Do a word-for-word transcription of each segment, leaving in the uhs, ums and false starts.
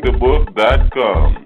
the book dot com.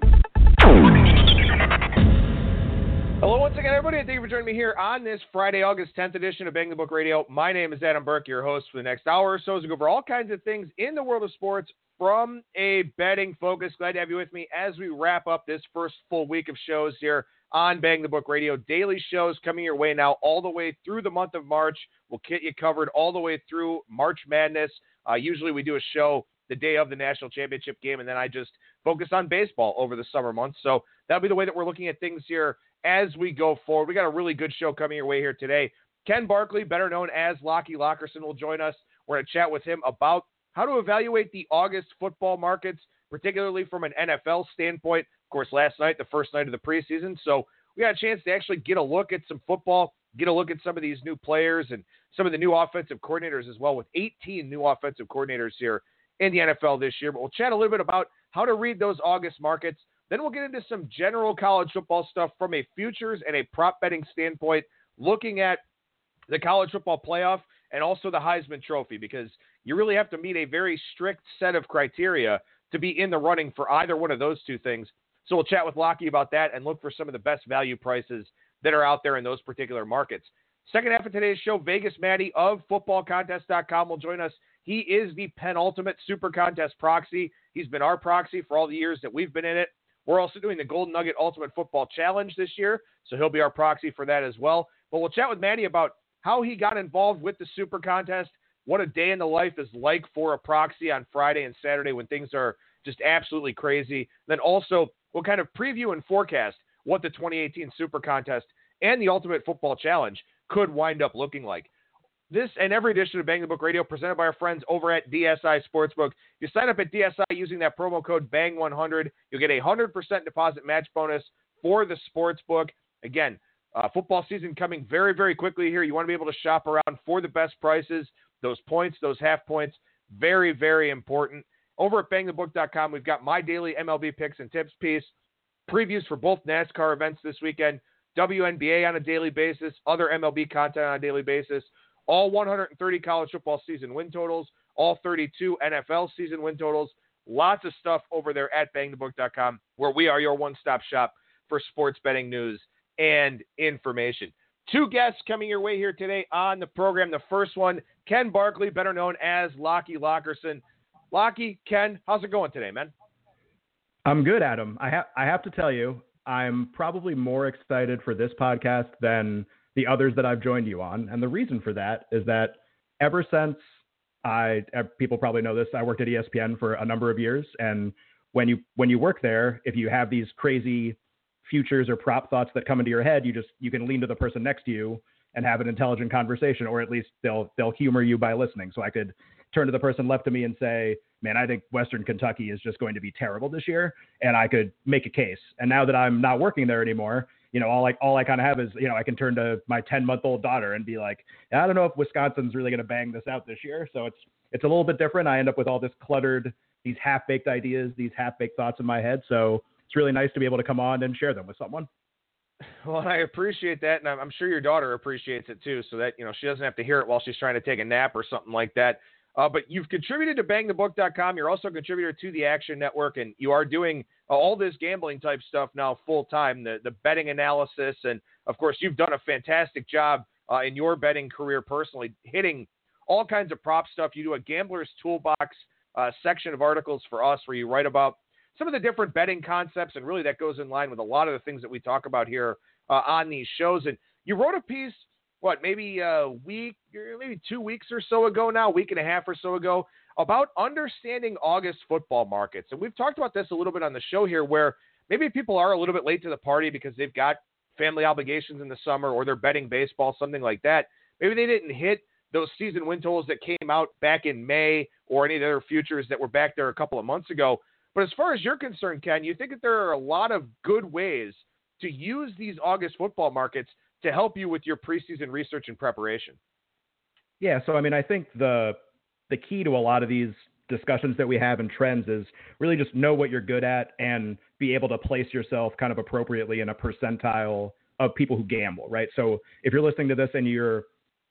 Hello once again, everybody, and thank you for joining me here on this Friday, August tenth edition of Bang the Book Radio. My name is Adam Burke, your host for the next hour or so, as we go over all kinds of things in the world of sports from a betting focus. Glad to have you with me as we wrap up this first full week of shows here on Bang the Book Radio. Daily shows coming your way now all the way through the month of March. We'll get you covered all the way through March Madness. Uh, usually we do a show the day of the national championship game, and then I just focus on baseball over the summer months. So that'll be the way that we're looking at things here as we go forward. We got a really good show coming your way here today. Ken Barkley, better known as Lockie Lockerson, will join us. We're going to chat with him about how to evaluate the August football markets, particularly from an N F L standpoint. Of course, last night, the first night of the preseason, so we got a chance to actually get a look at some football, get a look at some of these new players and some of the new offensive coordinators as well, with eighteen new offensive coordinators here in the N F L this year. But we'll chat a little bit about how to read those August markets. Then we'll get into some general college football stuff from a futures and a prop betting standpoint, looking at the college football playoff and also the Heisman Trophy, because you really have to meet a very strict set of criteria to be in the running for either one of those two things. So we'll chat with Lockie about that and look for some of the best value prices that are out there in those particular markets. Second half of today's show, Vegas Maddie of football contest dot com will join us. He is the penultimate Super Contest proxy. He's been our proxy for all the years that we've been in it. We're also doing the Golden Nugget Ultimate Football Challenge this year, so he'll be our proxy for that as well. But we'll chat with Maddie about how he got involved with the Super Contest, what a day in the life is like for a proxy on Friday and Saturday when things are just absolutely crazy. Then also, we'll kind of preview and forecast what the twenty eighteen Super Contest and the Ultimate Football Challenge could wind up looking like. This and every edition of Bang the Book Radio presented by our friends over at D S I Sportsbook. If you sign up at D S I using that promo code B A N G one hundred, you'll get a one hundred percent deposit match bonus for the sportsbook. Again, uh, football season coming very, very quickly here. You want to be able to shop around for the best prices. Those points, those half points, very, very important. Over at bang the book dot com, we've got my daily M L B picks and tips piece, previews for both NASCAR events this weekend, W N B A on a daily basis, other M L B content on a daily basis, all one hundred thirty college football season win totals, all thirty-two N F L season win totals. Lots of stuff over there at bang the book dot com, where we are your one-stop shop for sports betting news and information. Two guests coming your way here today on the program. The first one, Ken Barkley, better known as Lockie Lockerson. Lockie, Ken, how's it going today, man? I'm good, Adam. I, ha- I have to tell you, I'm probably more excited for this podcast than the others that I've joined you on. And the reason for that is that ever since I, people probably know this, I worked at E S P N for a number of years. And when you, when you work there, if you have these crazy futures or prop thoughts that come into your head, you just, you can lean to the person next to you and have an intelligent conversation, or at least they'll, they'll humor you by listening. So I could turn to the person left of me and say, man, I think Western Kentucky is just going to be terrible this year. And I could make a case. And now that I'm not working there anymore, you know, all I, all I kind of have is, you know, I can turn to my ten month old daughter and be like, I don't know if Wisconsin's really going to bang this out this year. So it's, it's a little bit different. I end up with all this cluttered, these half baked ideas, these half baked thoughts in my head. So it's really nice to be able to come on and share them with someone. Well, I appreciate that. And I'm sure your daughter appreciates it too. So that, you know, she doesn't have to hear it while she's trying to take a nap or something like that. Uh, but you've contributed to bang the book dot com. You're also a contributor to the Action Network, and you are doing uh, all this gambling type stuff now full time, the, the betting analysis. And of course, you've done a fantastic job uh, in your betting career personally, hitting all kinds of prop stuff. You do a Gambler's Toolbox uh, section of articles for us where you write about some of the different betting concepts. And really that goes in line with a lot of the things that we talk about here uh, on these shows. And you wrote a piece, what, maybe a week, maybe two weeks or so ago now, a week and a half or so ago, about understanding August football markets. And we've talked about this a little bit on the show here, where maybe people are a little bit late to the party because they've got family obligations in the summer, or they're betting baseball, something like that. Maybe they didn't hit those season win totals that came out back in May, or any of the other futures that were back there a couple of months ago. But as far as you're concerned, Ken, you think that there are a lot of good ways to use these August football markets to help you with your preseason research and preparation? Yeah, so I mean, I think the the key to a lot of these discussions that we have and trends is really just know what you're good at and be able to place yourself kind of appropriately in a percentile of people who gamble, right? So if you're listening to this and you're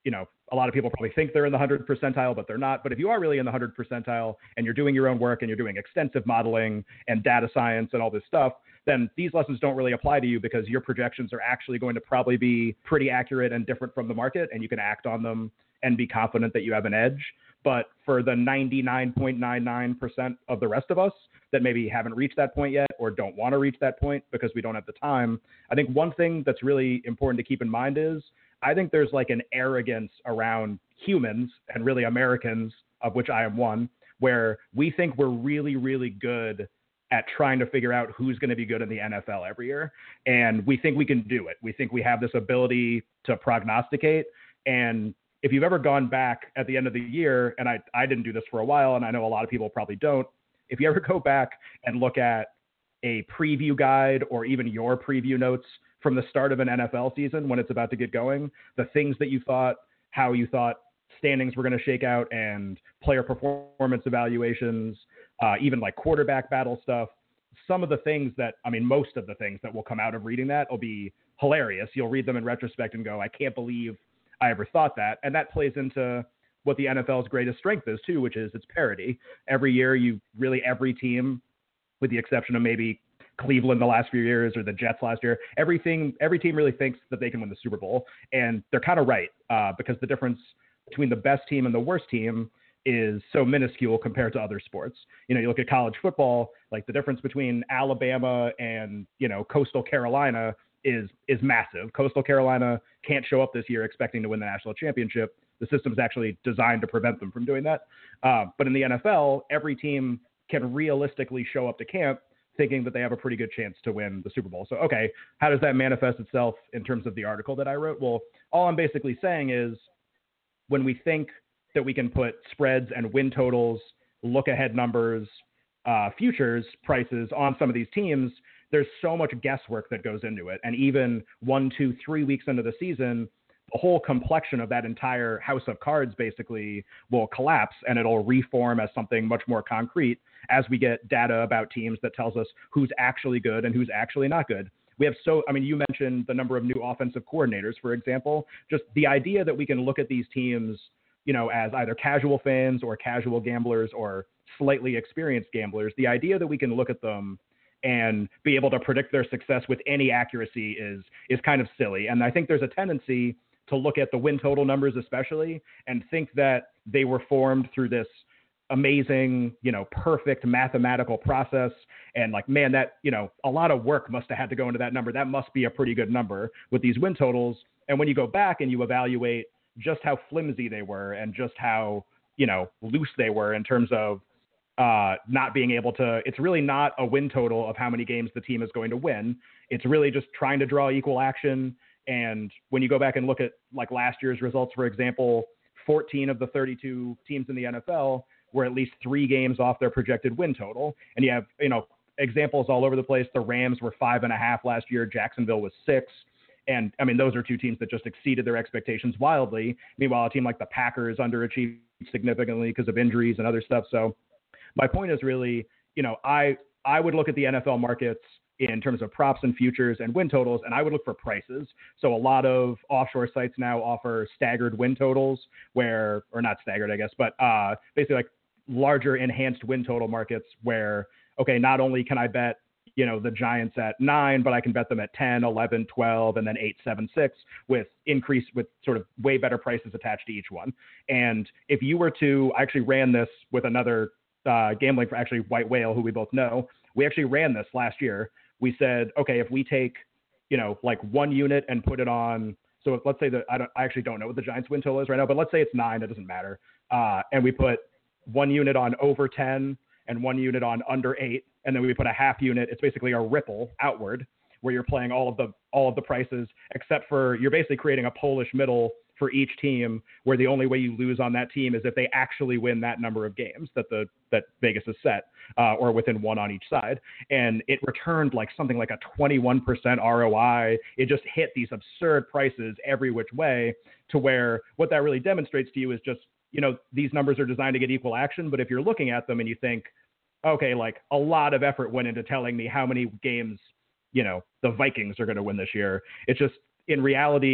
you know, a lot of people probably think they're in the hundredth percentile, but they're not. But if you are really in the hundredth percentile and you're doing your own work and you're doing extensive modeling and data science and all this stuff, then these lessons don't really apply to you because your projections are actually going to probably be pretty accurate and different from the market, and you can act on them and be confident that you have an edge. But for the ninety-nine point nine nine percent of the rest of us that maybe haven't reached that point yet or don't want to reach that point because we don't have the time, I think one thing that's really important to keep in mind is I think there's like an arrogance around humans and really Americans, of which I am one, where we think we're really, really good at trying to figure out who's going to be good in the N F L every year. And we think we can do it. We think we have this ability to prognosticate. And if you've ever gone back at the end of the year, and I, I didn't do this for a while, and I know a lot of people probably don't, if you ever go back and look at a preview guide or even your preview notes from the start of an N F L season when it's about to get going, the things that you thought, how you thought standings were going to shake out and player performance evaluations, uh, even like quarterback battle stuff, some of the things that, I mean, most of the things that will come out of reading that will be hilarious. You'll read them in retrospect and go, I can't believe I ever thought that. And that plays into what the N F L's greatest strength is too, which is its parity. Every year, you really, every team, with the exception of maybe Cleveland the last few years or the Jets last year, everything, every team really thinks that they can win the Super Bowl. And they're kind of right uh, because the difference between the best team and the worst team is so minuscule compared to other sports. You know, you look at college football, like the difference between Alabama and, you know, Coastal Carolina is, is massive. Coastal Carolina can't show up this year expecting to win the national championship. The system's actually designed to prevent them from doing that. Uh, but in the N F L, every team can realistically show up to camp thinking that they have a pretty good chance to win the Super Bowl. So, okay, how does that manifest itself in terms of the article that I wrote? Well, all I'm basically saying is when we think that we can put spreads and win totals, look ahead numbers, uh, futures prices on some of these teams, there's so much guesswork that goes into it. And even one, two, three weeks into the season, the whole complexion of that entire house of cards basically will collapse and it'll reform as something much more concrete as we get data about teams that tells us who's actually good and who's actually not good. We have so, I mean, you mentioned the number of new offensive coordinators, for example, just the idea that we can look at these teams, you know, as either casual fans or casual gamblers or slightly experienced gamblers, the idea that we can look at them and be able to predict their success with any accuracy is, is kind of silly. And I think there's a tendency to look at the win total numbers especially and think that they were formed through this amazing, you know, perfect mathematical process. And like, man, that, you know, a lot of work must have had to go into that number. That must be a pretty good number with these win totals. And when you go back and you evaluate just how flimsy they were and just how, you know, loose they were in terms of uh, not being able to, it's really not a win total of how many games the team is going to win. It's really just trying to draw equal action. And when you go back and look at like last year's results, for example, fourteen of the thirty-two teams in the N F L were at least three games off their projected win total. And you have, you know, examples all over the place. The Rams were five and a half last year. Jacksonville was six. And I mean, those are two teams that just exceeded their expectations wildly. Meanwhile, a team like the Packers underachieved significantly because of injuries and other stuff. So my point is really, you know, I, I would look at the N F L markets in terms of props and futures and win totals, and I would look for prices. So a lot of offshore sites now offer staggered win totals where, or not staggered, I guess, but uh, basically like larger enhanced win total markets where, okay, not only can I bet, you know, the Giants at nine, but I can bet them at ten, eleven, twelve, and then eight, seven, six with increase with sort of way better prices attached to each one. And if you were to, I actually ran this with another uh, gambling for actually White Whale, who we both know. We actually ran this last year. We said, okay, if we take, you know, like one unit and put it on, so if, let's say that I don't, I actually don't know what the Giants win total is right now, but let's say it's nine, it doesn't matter. Uh, and we put one unit on over ten and one unit on under eight. And then we put a half unit. It's basically a ripple outward where you're playing all of the, all of the prices, except for you're basically creating a Polish middle for each team where the only way you lose on that team is if they actually win that number of games that the, that Vegas has set, uh, or within one on each side. And it returned like something like a twenty-one percent R O I. It just hit these absurd prices every which way to where what that really demonstrates to you is just, you know, these numbers are designed to get equal action. But if you're looking at them and you think, okay, like a lot of effort went into telling me how many games, you know, the Vikings are going to win this year. It's just, in reality,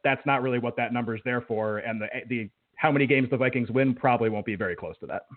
that's not really what that number is there for. And the, the, how many games the Vikings win probably won't be very close to that.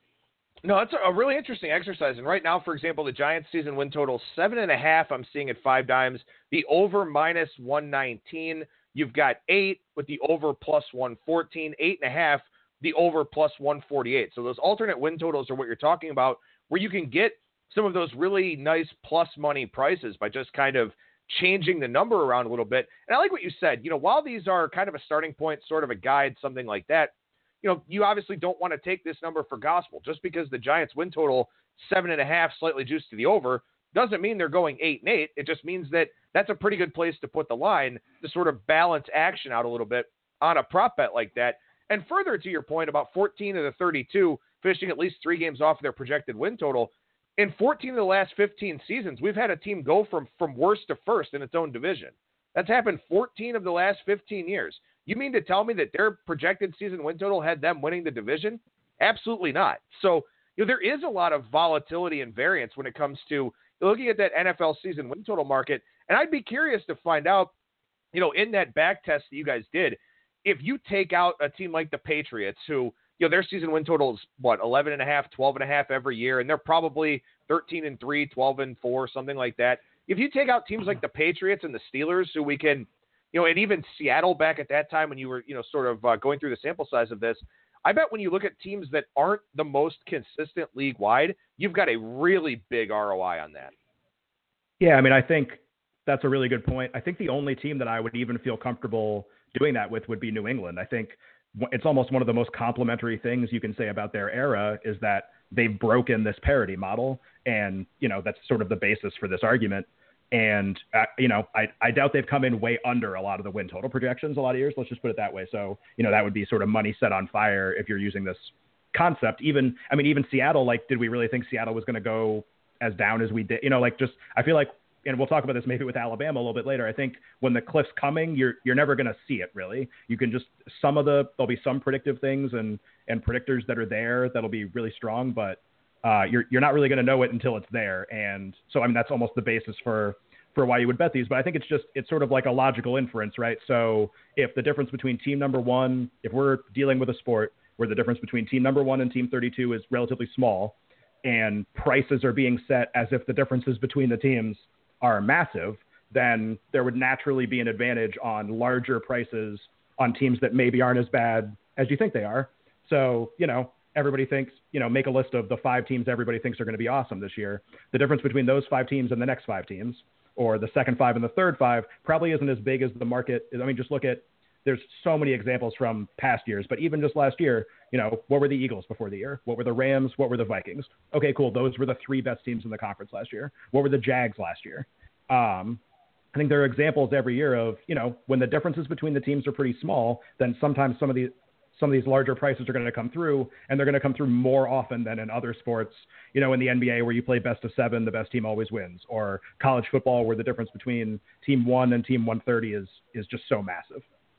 No, it's a really interesting exercise. And right now, for example, the Giants season win total, seven and a half, I'm seeing at five dimes. The over minus one nineteen. You've got eight with the over plus one fourteen, eight and a half, the over plus one forty-eight. So those alternate win totals are what you're talking about, where you can get some of those really nice plus money prices by just kind of changing the number around a little bit. And I like what you said. You know, while these are kind of a starting point, sort of a guide, something like that, you know, you obviously don't want to take this number for gospel. Just because the Giants win total seven and a half, slightly juiced to the over, doesn't mean they're going eight and eight. It just means that that's a pretty good place to put the line to sort of balance action out a little bit on a prop bet like that. And further to your point about fourteen of the thirty-two finishing at least three games off their projected win total, in fourteen of the last fifteen seasons, we've had a team go from, from worst to first in its own division. That's happened fourteen of the last fifteen years. You mean to tell me that their projected season win total had them winning the division? Absolutely not. So, you know, there is a lot of volatility and variance when it comes to looking at that N F L season win total market. And I'd be curious to find out, you know, in that back test that you guys did, if you take out a team like the Patriots, who, you know, their season win total is what, eleven and a half, twelve and a half every year, and they're probably thirteen and three, twelve and four, something like that. If you take out teams like the Patriots and the Steelers, who we can, you know, and even Seattle back at that time when you were, you know, sort of uh, going through the sample size of this, I bet when you look at teams that aren't the most consistent league-wide, you've got a really big R O I on that. Yeah, I mean, I think that's a really good point. I think the only team that I would even feel comfortable doing that with would be New England. I think it's almost one of the most complimentary things you can say about their era is that they've broken this parity model. And, you know, that's sort of the basis for this argument. And, uh, you know, I, I doubt they've come in way under a lot of the win total projections a lot of years. Let's just put it that way. So, you know, that would be sort of money set on fire if you're using this concept. Even, I mean, even Seattle, like, did we really think Seattle was going to go as down as we did? You know, like, just, I feel like, and we'll talk about this maybe with Alabama a little bit later. I think when the cliff's coming, you're you're never going to see it really. You can just, some of the, there'll be some predictive things and, and predictors that are there that'll be really strong, but uh, you're you're not really going to know it until it's there. And so, I mean, that's almost the basis for, for why you would bet these. But I think it's just, it's sort of like a logical inference, right? So if the difference between team number one, if we're dealing with a sport where the difference between team number one and team thirty-two is relatively small, and prices are being set as if the differences between the teams are massive, then there would naturally be an advantage on larger prices on teams that maybe aren't as bad as you think they are. So, you know, everybody thinks, you know, make a list of the five teams everybody thinks are going to be awesome this year. The difference between those five teams and the next five teams, or the second five and the third five, probably isn't as big as the market is. I mean, just look at, there's so many examples from past years, but even just last year, you know, what were the Eagles before the year? What were the Rams? What were the Vikings? Okay, cool. Those were the three best teams in the conference last year. What were the Jags last year? Um, I think there are examples every year of, you know, when the differences between the teams are pretty small, then sometimes some of these, some of these larger prices are going to come through, and they're going to come through more often than in other sports, you know, in the N B A where you play best of seven, the best team always wins, or college football where the difference between team one and team one thirty is, is just so massive.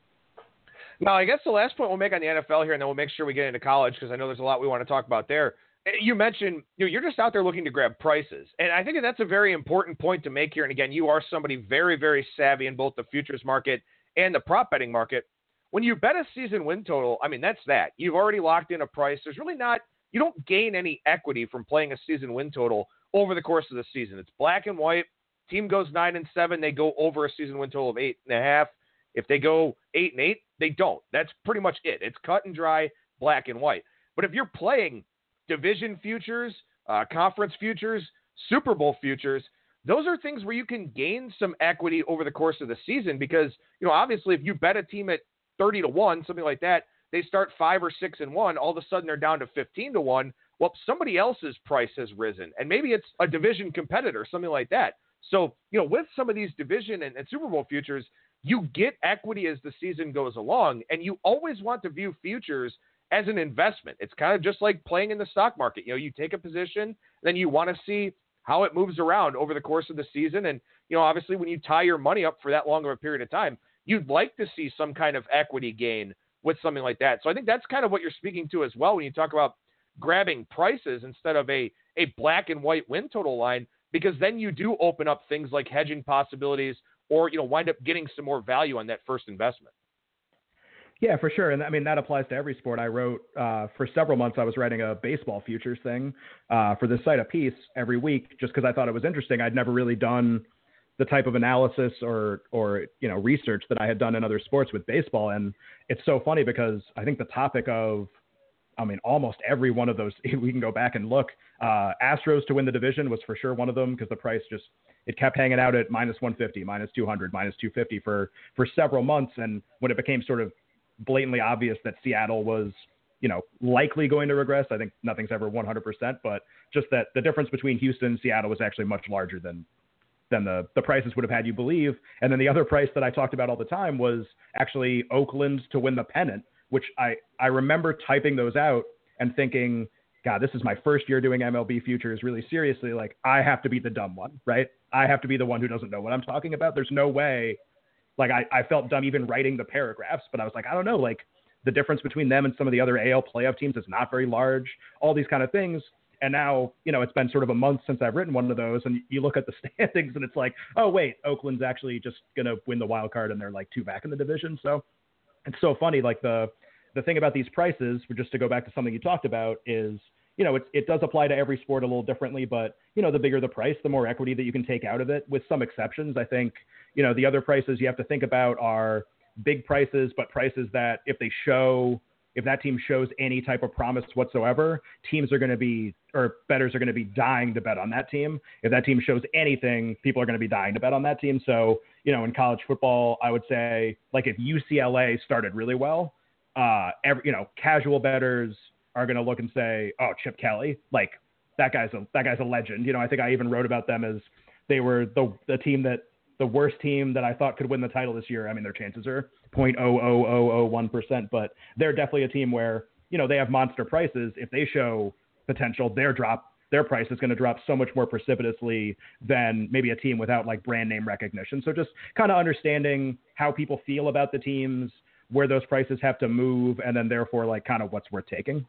Now, I guess the last point we'll make on the N F L here, and then we'll make sure we get into college, because I know there's a lot we want to talk about there. You mentioned, you know, you're just out there looking to grab prices. And I think that's a very important point to make here. And again, you are somebody very, very savvy in both the futures market and the prop betting market. When you bet a season win total, I mean, that's that. You've already locked in a price. There's really not, you don't gain any equity from playing a season win total over the course of the season. It's black and white. Team goes nine and seven. They go over a season win total of eight and a half. If they go eight and eight, they don't. That's pretty much it. It's cut and dry, black and white. But if you're playing division futures, uh, conference futures, Super Bowl futures, those are things where you can gain some equity over the course of the season because, you know, obviously if you bet a team at thirty to one, something like that, they start five or six and one, all of a sudden they're down to fifteen to one. Well, somebody else's price has risen, and maybe it's a division competitor, something like that. So, you know, with some of these division and, and Super Bowl futures, you get equity as the season goes along, and you always want to view futures as an investment. It's kind of just like playing in the stock market. You know, you take a position, then you want to see how it moves around over the course of the season. And, you know, obviously when you tie your money up for that long of a period of time, you'd like to see some kind of equity gain with something like that. So I think that's kind of what you're speaking to as well when you talk about grabbing prices instead of a, a black and white win total line, because then you do open up things like hedging possibilities or, you know, wind up getting some more value on that first investment. Yeah, for sure. And I mean, that applies to every sport. I wrote uh, for several months, I was writing a baseball futures thing uh, for this site, a piece every week, just because I thought it was interesting. I'd never really done the type of analysis or, or, you know, research that I had done in other sports with baseball. And it's so funny because I think the topic of, I mean, almost every one of those, we can go back and look, uh, Astros to win the division was for sure one of them because the price just, it kept hanging out at minus one fifty, minus two hundred, minus two fifty for, for several months. And when it became sort of blatantly obvious that Seattle was, you know, likely going to regress, I think nothing's ever one hundred percent, but just that the difference between Houston and Seattle was actually much larger than, than the, the prices would have had you believe. And then the other price that I talked about all the time was actually Oakland to win the pennant, which I, I remember typing those out and thinking, God, this is my first year doing M L B futures really seriously. Like, I have to be the dumb one, right? I have to be the one who doesn't know what I'm talking about. There's no way. Like, I, I felt dumb even writing the paragraphs, but I was like, I don't know, like, the difference between them and some of the other A L playoff teams is not very large, all these kind of things. And now, you know, it's been sort of a month since I've written one of those, and you look at the standings and it's like, oh, wait, Oakland's actually just going to win the wild card and they're like two back in the division. So it's so funny. Like, the, the thing about these prices, just to go back to something you talked about, is, you know, it, it does apply to every sport a little differently, but, you know, the bigger the price, the more equity that you can take out of it, with some exceptions. I think, you know, the other prices you have to think about are big prices, but prices that if they show, if that team shows any type of promise whatsoever, teams are going to be, or bettors are going to be dying to bet on that team. If that team shows anything, people are going to be dying to bet on that team. So, you know, in college football, I would say, like, if U C L A started really well, uh, every, you know, casual bettors are going to look and say, oh, Chip Kelly, like, that guy's a, that guy's a legend. You know, I think I even wrote about them as they were the the team that, the worst team that I thought could win the title this year. I mean, their chances are zero point zero zero zero zero one percent, but they're definitely a team where, you know, they have monster prices. If they show potential, their drop, their price is going to drop so much more precipitously than maybe a team without, like, brand name recognition. So just kind of understanding how people feel about the teams, where those prices have to move, and then therefore, like, kind of what's worth taking.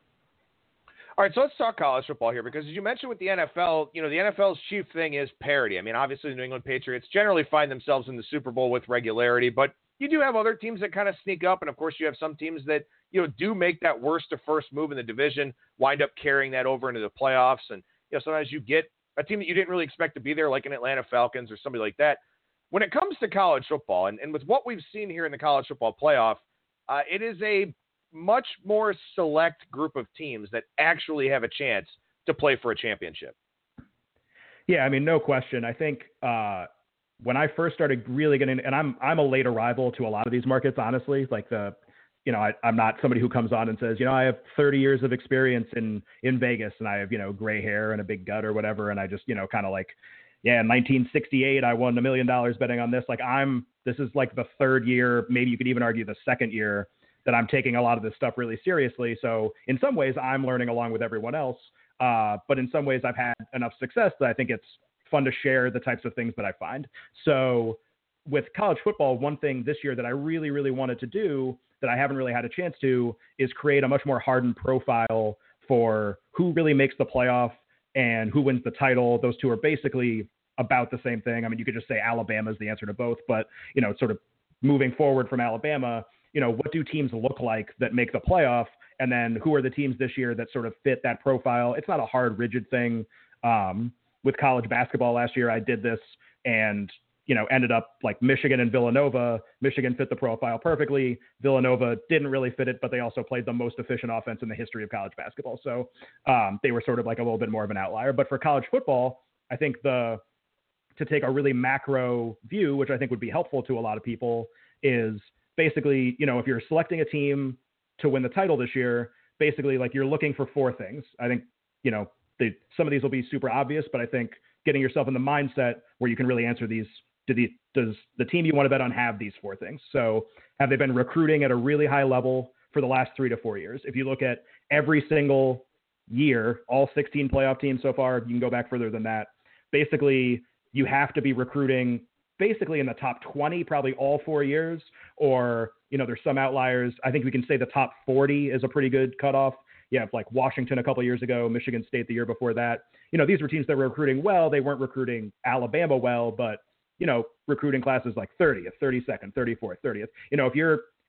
All right, so let's talk college football here, because as you mentioned with the N F L, you know, the N F L's chief thing is parity. I mean, obviously the New England Patriots generally find themselves in the Super Bowl with regularity, but you do have other teams that kind of sneak up, and of course you have some teams that, you know, do make that worst to first move in the division, wind up carrying that over into the playoffs, and, you know, sometimes you get a team that you didn't really expect to be there, like an Atlanta Falcons or somebody like that. When it comes to college football, and, and with what we've seen here in the college football playoff, uh, it is a much more select group of teams that actually have a chance to play for a championship. Yeah, I mean, no question. I think uh, when I first started really getting, and I'm I'm a late arrival to a lot of these markets, honestly. Like the, you know, I, I'm not somebody who comes on and says, you know, I have thirty years of experience in in Vegas, and I have, you know, gray hair and a big gut or whatever, and I just, you know, kind of like, yeah, in nineteen sixty-eight, I won a million dollars betting on this. Like, I'm, this is like the third year, maybe you could even argue the second year, that I'm taking a lot of this stuff really seriously. So in some ways I'm learning along with everyone else. Uh, but in some ways I've had enough success that I think it's fun to share the types of things that I find. So with college football, one thing this year that I really, really wanted to do that I haven't really had a chance to is create a much more hardened profile for who really makes the playoff and who wins the title. Those two are basically about the same thing. I mean, you could just say Alabama is the answer to both, but, you know, sort of moving forward from Alabama, you know, what do teams look like that make the playoff? And then who are the teams this year that sort of fit that profile? It's not a hard, rigid thing. Um, with college basketball last year, I did this and, you know, ended up like Michigan and Villanova. Michigan fit the profile perfectly. Villanova didn't really fit it, but they also played the most efficient offense in the history of college basketball. So um, they were sort of like a little bit more of an outlier. But for college football, I think the, to take a really macro view, which I think would be helpful to a lot of people, is basically, you know, if you're selecting a team to win the title this year, basically like you're looking for four things. I think, you know, they, some of these will be super obvious, but I think getting yourself in the mindset where you can really answer these, do the, does the team you want to bet on have these four things? So have they been recruiting at a really high level for the last three to four years? If you look at every single year, all sixteen playoff teams so far, you can go back further than that. Basically, you have to be recruiting basically in the top twenty, probably all four years, or, you know, there's some outliers. I think we can say the top forty is a pretty good cutoff. You have like Washington a couple of years ago, Michigan State the year before that. You know, these were teams that were recruiting well. They weren't recruiting Alabama well, but, you know, recruiting classes like thirtieth, thirty-second, thirty-fourth, thirtieth. You know, if you're, if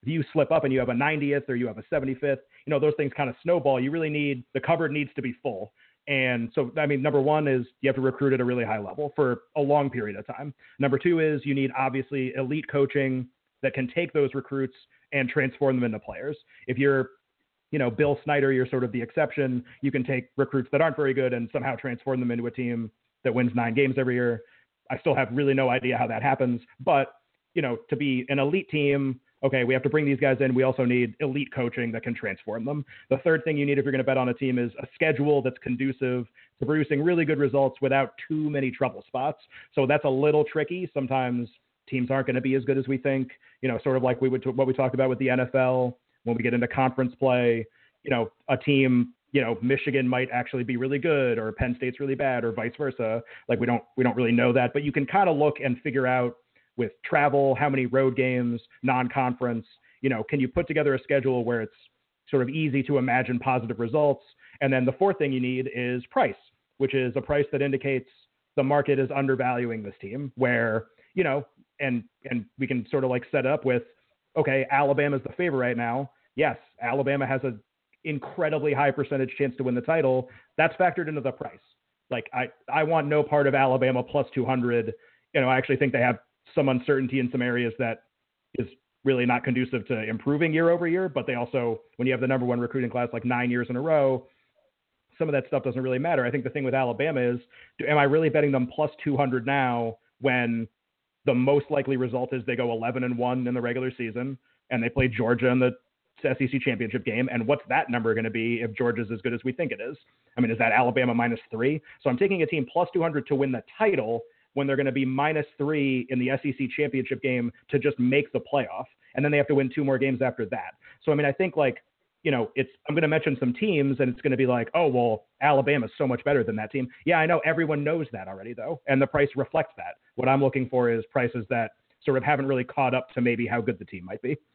if you slip up and you have a ninetieth or you have a seventy-fifth, you know, those things kind of snowball. You really need, the cupboard needs to be full. And so, I mean, number one is you have to recruit at a really high level for a long period of time. Number two is you need obviously elite coaching that can take those recruits and transform them into players. If you're, you know, Bill Snyder, you're sort of the exception. You can take recruits that aren't very good and somehow transform them into a team that wins nine games every year. I still have really no idea how that happens, but, you know, to be an elite team, okay, we have to bring these guys in. We also need elite coaching that can transform them. The third thing you need if you're going to bet on a team is a schedule that's conducive to producing really good results without too many trouble spots. So that's a little tricky. Sometimes teams aren't going to be as good as we think, you know, sort of like we would, what we talked about with the N F L when we get into conference play. You know, a team, you know, Michigan might actually be really good or Penn State's really bad or vice versa. Like we don't, we don't really know that, but you can kind of look and figure out with travel, how many road games, non-conference, you know, can you put together a schedule where it's sort of easy to imagine positive results? And then the fourth thing you need is price, which is a price that indicates the market is undervaluing this team where, you know, and, and we can sort of like set up with, okay, Alabama's the favorite right now. Yes, Alabama has an incredibly high percentage chance to win the title. That's factored into the price. Like I, I want no part of Alabama plus two hundred. You know, I actually think they have some uncertainty in some areas that is really not conducive to improving year over year, but they also, when you have the number one recruiting class like nine years in a row, some of that stuff doesn't really matter. I think the thing with Alabama is, do, am I really betting them plus two hundred now when the most likely result is they go eleven and one in the regular season and they play Georgia in the S E C championship game? And what's that number going to be if Georgia's as good as we think it is? I mean, is that Alabama minus three? So I'm taking a team plus two hundred to win the title when they're going to be minus three in the S E C championship game to just make the playoff. And then they have to win two more games after that. So, I mean, I think like, you know, it's, I'm going to mention some teams and it's going to be like, oh, well, Alabama's so much better than that team. Yeah, I know everyone knows that already though. And the price reflects that. What I'm looking for is prices that sort of haven't really caught up to maybe how good the team might be.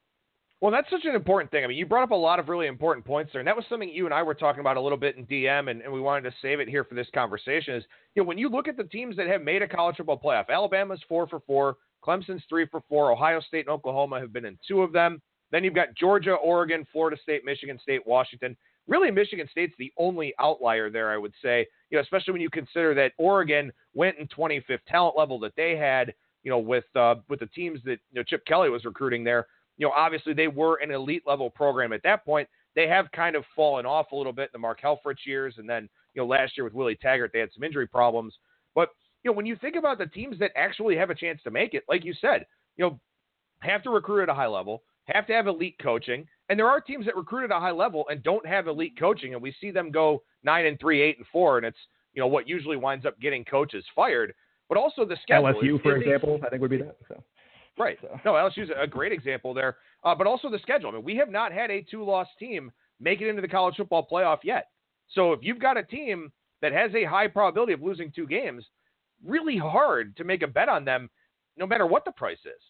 Well, that's such an important thing. I mean, you brought up a lot of really important points there, and that was something you and I were talking about a little bit in D M, and, and we wanted to save it here for this conversation is, you know, when you look at the teams that have made a college football playoff, Alabama's four for four, Clemson's three for four, Ohio State and Oklahoma have been in two of them. Then you've got Georgia, Oregon, Florida State, Michigan State, Washington. Really, Michigan State's the only outlier there, I would say, you know, especially when you consider that Oregon went in twenty-fifth talent level that they had, you know, with uh, with the teams that, you know, Chip Kelly was recruiting there. You know, obviously they were an elite level program at that point. They have kind of fallen off a little bit in the Mark Helfrich years. And then, you know, last year with Willie Taggart, they had some injury problems. But, you know, when you think about the teams that actually have a chance to make it, like you said, you know, have to recruit at a high level, have to have elite coaching. And there are teams that recruit at a high level and don't have elite coaching. And we see them go nine and three, eight and four. And it's, you know, what usually winds up getting coaches fired. But also the schedule. L S U, is, for is example, I think would be that. So. Right. So. No, L S U's a great example there. Uh, but also the schedule. I mean, we have not had a two-loss team make it into the college football playoff yet. So if you've got a team that has a high probability of losing two games, really hard to make a bet on them no matter what the price is.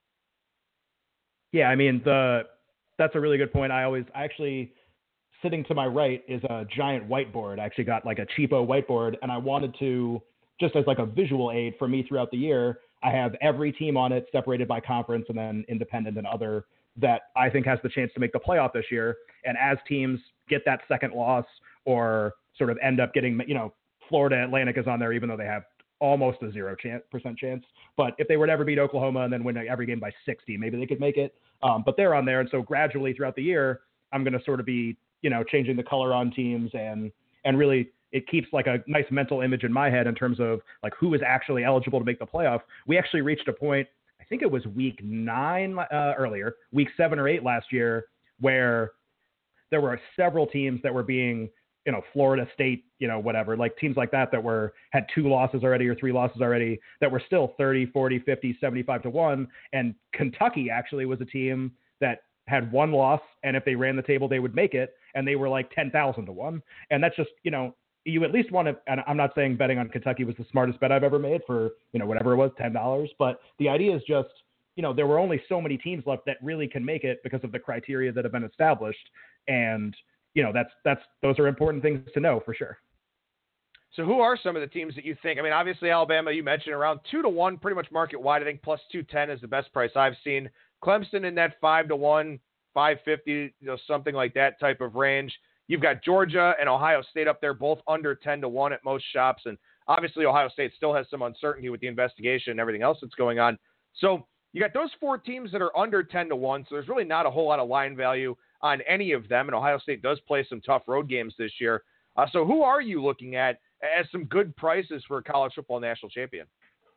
Yeah, I mean, the that's a really good point. I always I actually, sitting to my right is a giant whiteboard. I actually got like a cheapo whiteboard, and I wanted to, just as like a visual aid for me throughout the year, I have every team on it separated by conference and then independent and other that I think has the chance to make the playoff this year. And as teams get that second loss or sort of end up getting, you know, Florida Atlantic is on there, even though they have almost a zero chance, percent chance. But if they were to ever beat Oklahoma and then win every game by sixty, maybe they could make it. Um, but they're on there. And so gradually throughout the year, I'm going to sort of be, you know, changing the color on teams and, and really it keeps like a nice mental image in my head in terms of like who is actually eligible to make the playoff. We actually reached a point, I think it was week nine uh, earlier, week seven or eight last year, where there were several teams that were being, you know, Florida State, you know, whatever, like teams like that, that were, had two losses already or three losses already that were still thirty, forty, fifty, seventy-five to one. And Kentucky actually was a team that had one loss. And if they ran the table, they would make it. And they were like ten thousand to one. And that's just, you know, you at least want to, and I'm not saying betting on Kentucky was the smartest bet I've ever made for, you know, whatever it was, ten dollars. But the idea is just, you know, there were only so many teams left that really can make it because of the criteria that have been established. And, you know, that's, that's, those are important things to know for sure. So who are some of the teams that you think, I mean, obviously Alabama, you mentioned around two to one, pretty much market wide. I think plus two ten is the best price I've seen. Clemson in that five to one, five fifty, you know, something like that type of range. You've got Georgia and Ohio State up there, both under ten to one at most shops. And obviously Ohio State still has some uncertainty with the investigation and everything else that's going on. So you got those four teams that are under ten to one. So there's really not a whole lot of line value on any of them. And Ohio State does play some tough road games this year. Uh, so who are you looking at as some good prices for a college football national champion?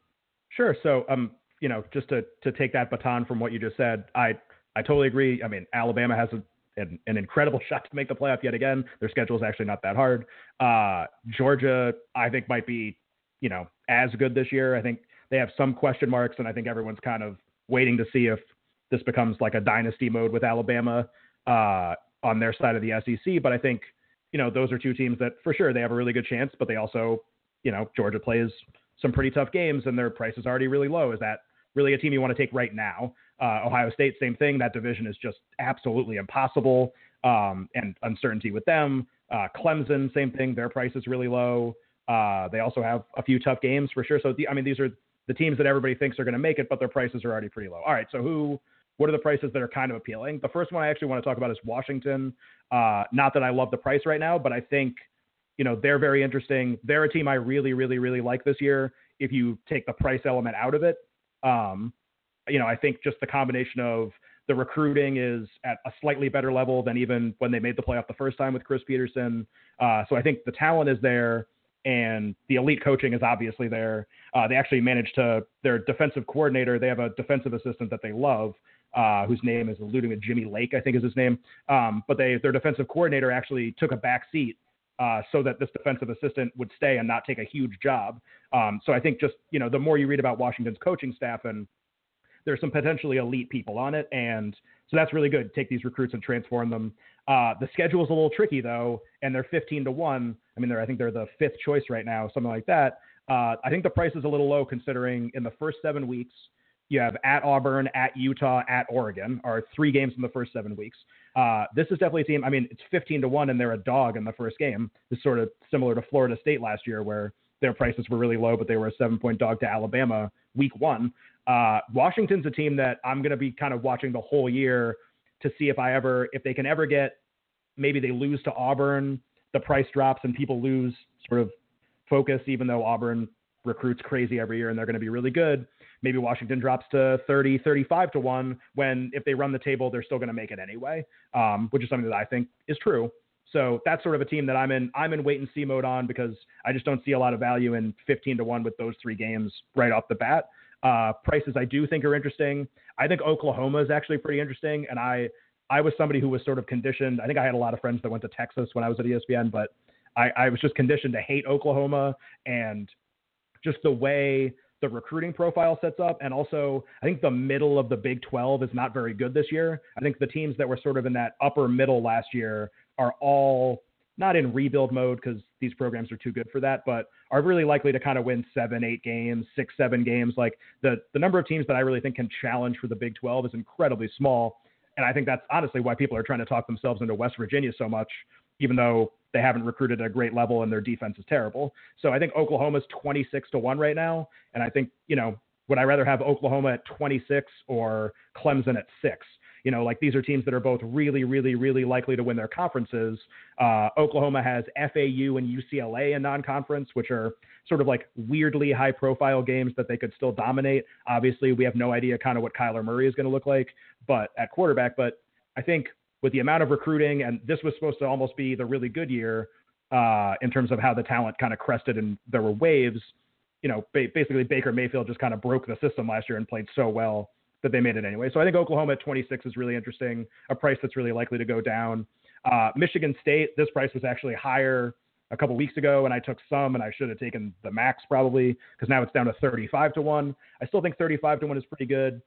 Sure. So, um, you know, just to, to take that baton from what you just said, I, I totally agree. I mean, Alabama has a, an, an incredible shot to make the playoff yet again. Their schedule is actually not that hard. Uh, Georgia, I think, might be, you know, as good this year. I think they have some question marks, and I think everyone's kind of waiting to see if this becomes like a dynasty mode with Alabama uh, on their side of the S E C. But I think, you know, those are two teams that for sure they have a really good chance, but they also, you know, Georgia plays some pretty tough games and their price is already really low. Is that really a team you want to take right now? Uh, Ohio State, same thing. That division is just absolutely impossible, um, and uncertainty with them. Uh, Clemson, same thing. Their price is really low. Uh, they also have a few tough games for sure. So, the, I mean, these are the teams that everybody thinks are going to make it, but their prices are already pretty low. All right, so who, what are the prices that are kind of appealing? The first one I actually want to talk about is Washington. Uh, not that I love the price right now, but I think, you know, they're very interesting. They're a team I really, really, really like this year if you take the price element out of it. Um, you know, I think just the combination of the recruiting is at a slightly better level than even when they made the playoff the first time with Chris Peterson. Uh, so I think the talent is there and the elite coaching is obviously there. Uh, they actually managed to, their defensive coordinator, they have a defensive assistant that they love, uh, whose name is alluding to Jimmy Lake, I think is his name. Um, but they, their defensive coordinator actually took a back seat uh, so that this defensive assistant would stay and not take a huge job. Um, so I think just, you know, the more you read about Washington's coaching staff, and there's some potentially elite people on it. And so that's really good. Take these recruits and transform them. Uh, the schedule is a little tricky though, and they're fifteen to one. I mean, they're, I think they're the fifth choice right now, something like that. Uh, I think the price is a little low considering in the first seven weeks, you have at Auburn, at Utah, at Oregon, are three games in the first seven weeks. Uh, this is definitely a team. I mean, it's fifteen to one and they're a dog in the first game. It's sort of similar to Florida State last year where their prices were really low, but they were a seven point dog to Alabama week one. Uh, Washington's a team that I'm going to be kind of watching the whole year to see if I ever, if they can ever get, maybe they lose to Auburn, the price drops and people lose sort of focus, even though Auburn recruits crazy every year and they're going to be really good. Maybe Washington drops to thirty, thirty-five to one when if they run the table, they're still going to make it anyway, um, which is something that I think is true. So that's sort of a team that I'm in, I'm in wait and see mode on because I just don't see a lot of value in fifteen to one with those three games right off the bat. Uh, prices I do think are interesting. I think Oklahoma is actually pretty interesting. And I, I was somebody who was sort of conditioned. I think I had a lot of friends that went to Texas when I was at E S P N, but I, I was just conditioned to hate Oklahoma and just the way the recruiting profile sets up. And also I think the middle of the Big twelve is not very good this year. I think the teams that were sort of in that upper middle last year are all not in rebuild mode because these programs are too good for that, but are really likely to kind of win seven, eight games, six, seven games. Like the, the number of teams that I really think can challenge for the Big twelve is incredibly small. And I think that's honestly why people are trying to talk themselves into West Virginia so much, even though they haven't recruited at a great level and their defense is terrible. So I think Oklahoma's twenty-six to one right now. And I think, you know, would I rather have Oklahoma at twenty-six or Clemson at six? You know, like these are teams that are both really, really, really likely to win their conferences. Uh, Oklahoma has F A U and U C L A in non-conference, which are sort of like weirdly high-profile games that they could still dominate. Obviously, we have no idea kind of what Kyler Murray is going to look like, but at quarterback. But I think with the amount of recruiting, and this was supposed to almost be the really good year uh, in terms of how the talent kind of crested and there were waves. You know, ba- basically Baker Mayfield just kind of broke the system last year and played so well that they made it anyway. So I think Oklahoma at twenty-six is really interesting, a price that's really likely to go down. Uh, Michigan State, this price was actually higher a couple weeks ago, and I took some, and I should have taken the max probably, because now it's down to thirty-five to one. I still think thirty-five to one is pretty good.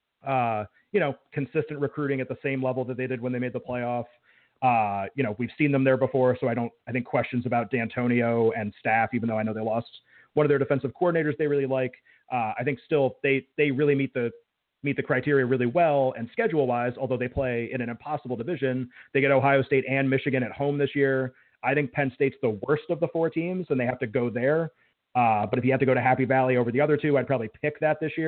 Uh, you know, consistent recruiting at the same level that they did when they made the playoff. Uh, you know, we've seen them there before, so I don't, I think questions about D'Antonio and staff, even though I know they lost one of their defensive coordinators they really like. Uh, I think still they, they really meet the, meet the criteria really well, and schedule-wise, although they play in an impossible division, they get Ohio State and Michigan at home this year. I think Penn State's the worst of the four teams, and they have to go there. Uh, but if you have to go to Happy Valley over the other two, I'd probably pick that this year.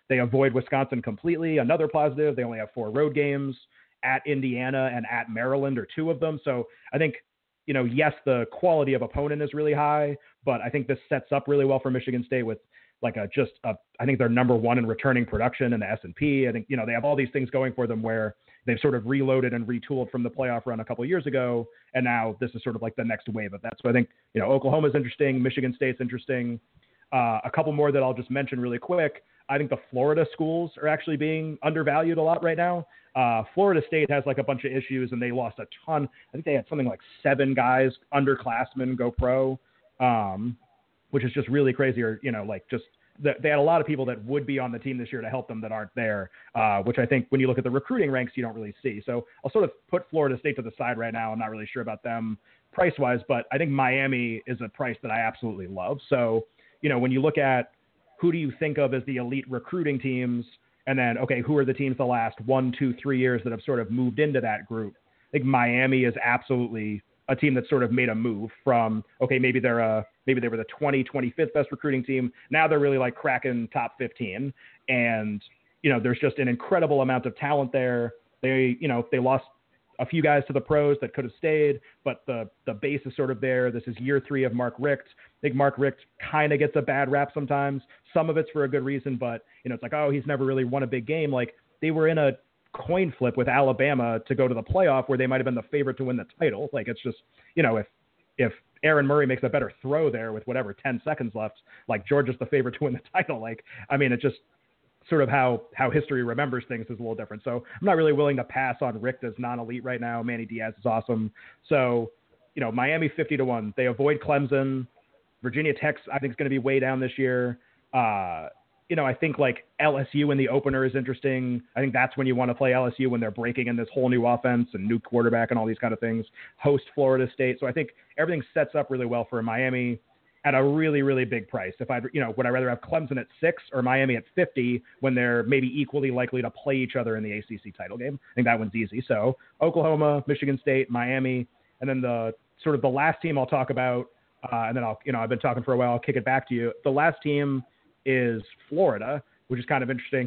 They avoid Wisconsin completely. Another positive, they only have four road games. At Indiana and at Maryland are two of them. So I think, you know, yes, the quality of opponent is really high, but I think this sets up really well for Michigan State with like a just a, I think they're number one in returning production in the S and P. I think, you know, they have all these things going for them where they've sort of reloaded and retooled from the playoff run a couple of years ago. And now this is sort of like the next wave of that. So I think, you know, Oklahoma's interesting. Michigan State's interesting. Uh, a couple more that I'll just mention really quick. I think the Florida schools are actually being undervalued a lot right now. Uh, Florida State has like a bunch of issues and they lost a ton. I think they had something like seven guys, underclassmen, go pro, um, which is just really crazy. Or, you know, like just the, they had a lot of people that would be on the team this year to help them that aren't there, uh, which I think when you look at the recruiting ranks, you don't really see. So I'll sort of put Florida State to the side right now. I'm not really sure about them price wise, but I think Miami is a price that I absolutely love. So, you know, when you look at who do you think of as the elite recruiting teams, and then, okay, who are the teams the last one, two, three years that have sort of moved into that group? I think Miami is absolutely a team that sort of made a move from, okay, maybe they're a, maybe they were the twenty, twenty-fifth best recruiting team. Now they're really like cracking top fifteen. And, you know, there's just an incredible amount of talent there. They, you know, they lost a few guys to the pros that could have stayed, but the the base is sort of there. This is year three of Mark Richt. I think Mark Richt kind of gets a bad rap sometimes. Some of it's for a good reason, but, you know, it's like, oh, he's never really won a big game. Like, they were in a coin flip with Alabama to go to the playoff where they might have been the favorite to win the title. Like, it's just, you know, if if Aaron Murray makes a better throw there with whatever, ten seconds left, like, Georgia's the favorite to win the title. Like, I mean, it just sort of how, how history remembers things is a little different. So I'm not really willing to pass on Richt as non-elite right now. Manny Diaz is awesome. So, you know, Miami fifty to one, they avoid Clemson. Virginia Tech, I think, is going to be way down this year. Uh, you know, I think like L S U in the opener is interesting. I think that's when you want to play L S U when they're breaking in this whole new offense and new quarterback and all these kind of things. Host Florida State. So I think everything sets up really well for Miami at a really, really big price. If I, you know, would I rather have Clemson at six or Miami at fifty when they're maybe equally likely to play each other in the A C C title game? I think that one's easy. So Oklahoma, Michigan State, Miami, and then the sort of the last team I'll talk about, uh, and then I'll, you know, I've been talking for a while. I'll kick it back to you. The last team is Florida, which is kind of interesting.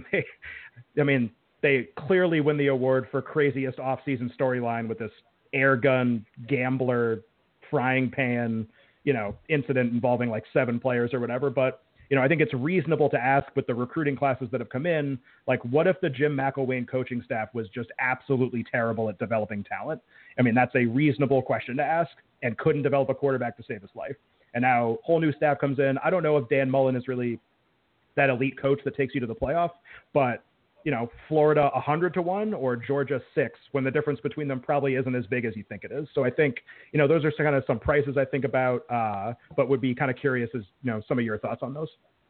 I mean, they clearly win the award for craziest offseason storyline with this air gun gambler frying pan, you know, incident involving like seven players or whatever. But, you know, I think it's reasonable to ask with the recruiting classes that have come in, like, what if the Jim McElwain coaching staff was just absolutely terrible at developing talent? I mean, that's a reasonable question to ask, and couldn't develop a quarterback to save his life. And now whole new staff comes in. I don't know if Dan Mullen is really that elite coach that takes you to the playoff, but, you know, Florida one hundred to one or Georgia six, when the difference between them probably isn't as big as you think it is. So I think, you know, those are kind of some prices I think about, uh, but would be kind of curious as, you know, some of your thoughts on those.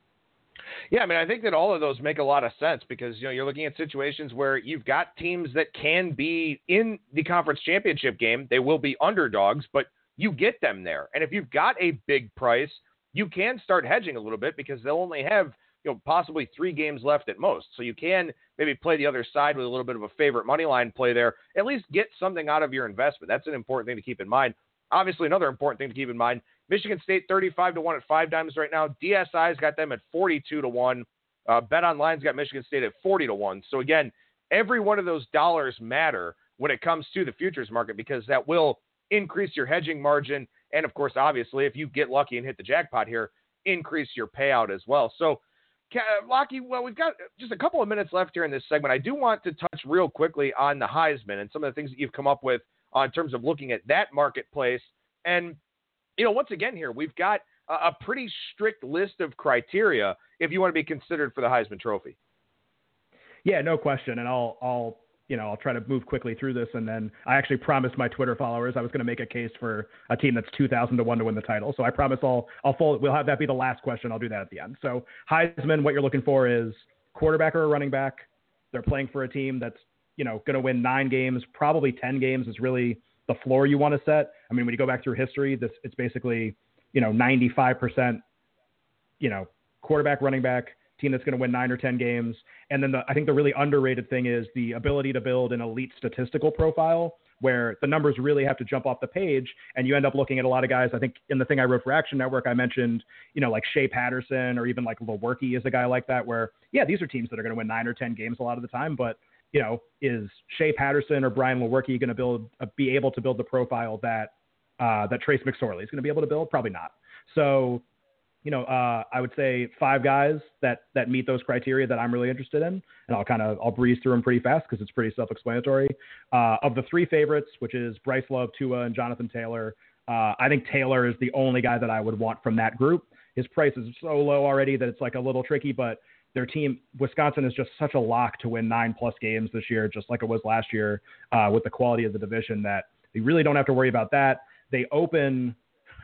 Yeah, I mean, I think that all of those make a lot of sense because, you know, you're looking at situations where you've got teams that can be in the conference championship game. They will be underdogs, but you get them there. And if you've got a big price, you can start hedging a little bit because they'll only have, you know, possibly three games left at most. So you can maybe play the other side with a little bit of a favorite money line play there, at least get something out of your investment. That's an important thing to keep in mind. Obviously, another important thing to keep in mind, Michigan State thirty-five to one at five dimes right now. D S I's got them at forty-two to one. Uh, BetOnline's got Michigan State at forty to one. So again, every one of those dollars matter when it comes to the futures market because that will increase your hedging margin. And of course, obviously, if you get lucky and hit the jackpot here, increase your payout as well. So Lockie, well, we've got just a couple of minutes left here in this segment. I do want to touch real quickly on the Heisman and some of the things that you've come up with uh, in terms of looking at that marketplace. And, you know, once again here, we've got a, a pretty strict list of criteria if you want to be considered for the Heisman Trophy. Yeah, no question. And I'll, I'll, you know, I'll try to move quickly through this. And then I actually promised my Twitter followers I was going to make a case for a team that's two thousand to one to win the title. So I promise I'll, I'll fold, we'll have that be the last question. I'll do that at the end. So Heisman, what you're looking for is quarterback or a running back. They're playing for a team that's, you know, going to win nine games, probably ten games is really the floor you want to set. I mean, when you go back through history, this, it's basically, you know, ninety-five percent, you know, quarterback, running back, team that's going to win nine or ten games. And then the, I think the really underrated thing is the ability to build an elite statistical profile where the numbers really have to jump off the page, and you end up looking at a lot of guys. I think in the thing I wrote for Action Network, I mentioned, you know, like Shea Patterson or even like Lewerke is a guy like that where, yeah, these are teams that are going to win nine or ten games a lot of the time, but, you know, is Shea Patterson or Brian Lewerke going to build, uh, be able to build the profile that, uh, that Trace McSorley is going to be able to build? Probably not. So, you know, uh, I would say five guys that, that meet those criteria that I'm really interested in. And I'll kind of, I'll breeze through them pretty fast because it's pretty self-explanatory. Uh, of the three favorites, which is Bryce Love, Tua, and Jonathan Taylor, uh, I think Taylor is the only guy that I would want from that group. His price is so low already that it's like a little tricky, but their team, Wisconsin, is just such a lock to win nine plus games this year, just like it was last year, uh, with the quality of the division, that they really don't have to worry about that. They open...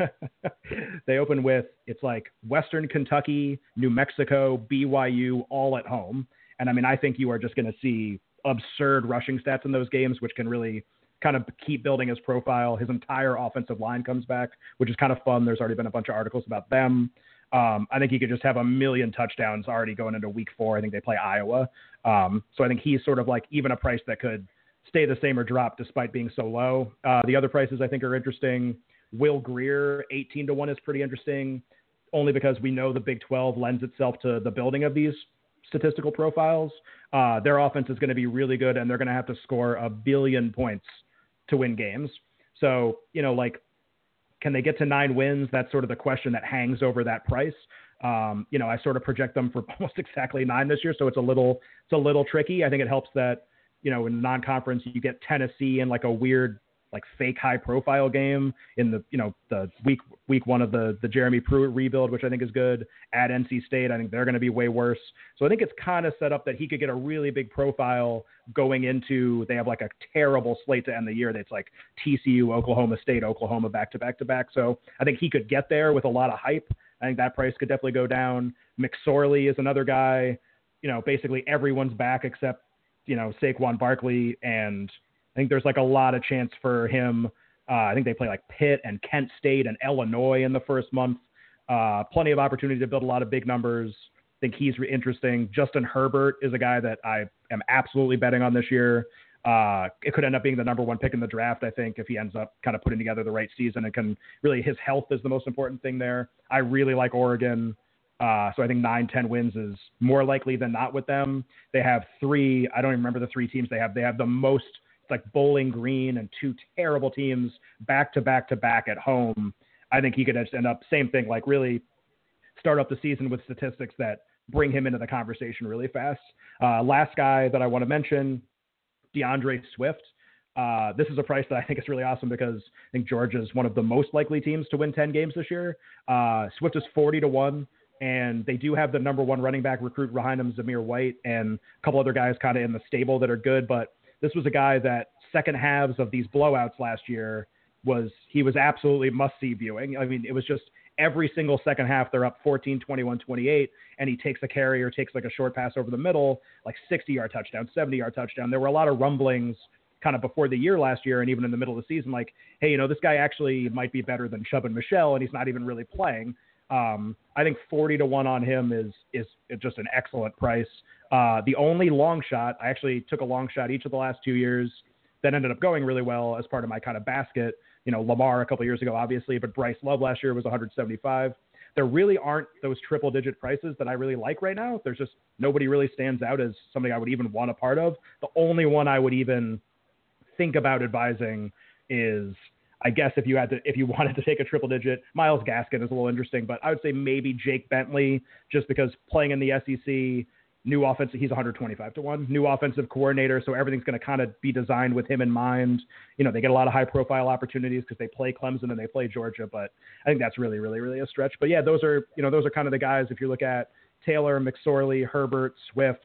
they open with, it's like Western Kentucky, New Mexico, B Y U, all at home. And I mean, I think you are just going to see absurd rushing stats in those games, which can really kind of keep building his profile. His entire offensive line comes back, which is kind of fun. There's already been a bunch of articles about them. Um, I think he could just have a million touchdowns already going into week four. I think they play Iowa. Um, so I think he's sort of like even a price that could stay the same or drop despite being so low. Uh, the other prices I think are interesting. Will Greer, eighteen to one is pretty interesting, only because we know the Big twelve lends itself to the building of these statistical profiles. Uh, their offense is going to be really good, and they're going to have to score a billion points to win games. So, you know, like, can they get to nine wins? That's sort of the question that hangs over that price. Um, you know, I sort of project them for almost exactly nine this year, so it's a little, it's a little tricky. I think it helps that, you know, in non-conference, you get Tennessee in like a weird, like fake high profile game in the, you know, the week, week one of the, the Jeremy Pruitt rebuild, which I think is good. At N C State, I think they're going to be way worse. So I think it's kind of set up that he could get a really big profile going into, they have like a terrible slate to end the year. That's like T C U, Oklahoma State, Oklahoma back to back to back. So I think he could get there with a lot of hype. I think that price could definitely go down. McSorley is another guy, you know, basically everyone's back except, you know, Saquon Barkley, and I think there's like a lot of chance for him. Uh, I think they play like Pitt and Kent State and Illinois in the first month. Uh, plenty of opportunity to build a lot of big numbers. I think he's re- interesting. Justin Herbert is a guy that I am absolutely betting on this year. Uh, it could end up being the number one pick in the draft, I think, if he ends up kind of putting together the right season. And can really, his health is the most important thing there. I really like Oregon. Uh, so I think nine, ten wins is more likely than not with them. They have three, I don't even remember the three teams they have. They have the most, like Bowling Green and two terrible teams back to back to back at home. I think he could just end up same thing, like really start up the season with statistics that bring him into the conversation really fast. Uh, last guy that I want to mention, DeAndre Swift. Uh, this is a price that I think is really awesome because I think Georgia is one of the most likely teams to win ten games this year. Uh, Swift is forty to one. And they do have the number one running back recruit behind him, Zamir White, and a couple other guys kind of in the stable that are good. But this was a guy that second halves of these blowouts last year was, he was absolutely must-see viewing. I mean, it was just every single second half, they're up fourteen, twenty-one, twenty-eight, and he takes a carry or takes like a short pass over the middle, like sixty-yard touchdown, seventy-yard touchdown. There were a lot of rumblings kind of before the year last year and even in the middle of the season, like, hey, you know, this guy actually might be better than Chubb and Michelle, and he's not even really playing. Um, I think forty to one on him is, is just an excellent price. Uh, the only long shot, I actually took a long shot each of the last two years that ended up going really well as part of my kind of basket. You know, Lamar a couple years ago, obviously, but Bryce Love last year was one seventy-five. There really aren't those triple digit prices that I really like right now. There's just nobody really stands out as something I would even want a part of. The only one I would even think about advising is, I guess if you had to, if you wanted to take a triple digit, Myles Gaskin is a little interesting, but I would say maybe Jake Bentley, just because playing in the S E C, new offensive, he's one twenty-five to one, new offensive coordinator. So everything's going to kind of be designed with him in mind. You know, they get a lot of high profile opportunities because they play Clemson and they play Georgia, but I think that's really, really, really a stretch. But yeah, those are, you know, those are kind of the guys. If you look at Taylor, McSorley, Herbert, Swift,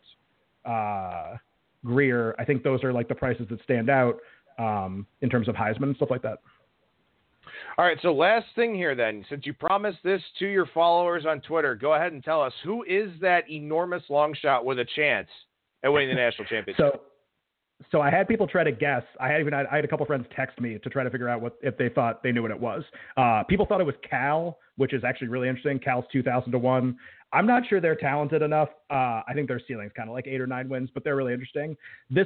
uh, Greer, I think those are like the prices that stand out um, in terms of Heisman and stuff like that. All right, so last thing here then, since you promised this to your followers on Twitter, go ahead and tell us, who is that enormous long shot with a chance at winning the national championship? So, so I had people try to guess. I had even I had a couple friends text me to try to figure out what if they thought they knew what it was. Uh, people thought it was Cal, which is actually really interesting. Cal's two thousand to one. I'm not sure they're talented enough. Uh, I think their ceiling's kind of like eight or nine wins, but they're really interesting. This is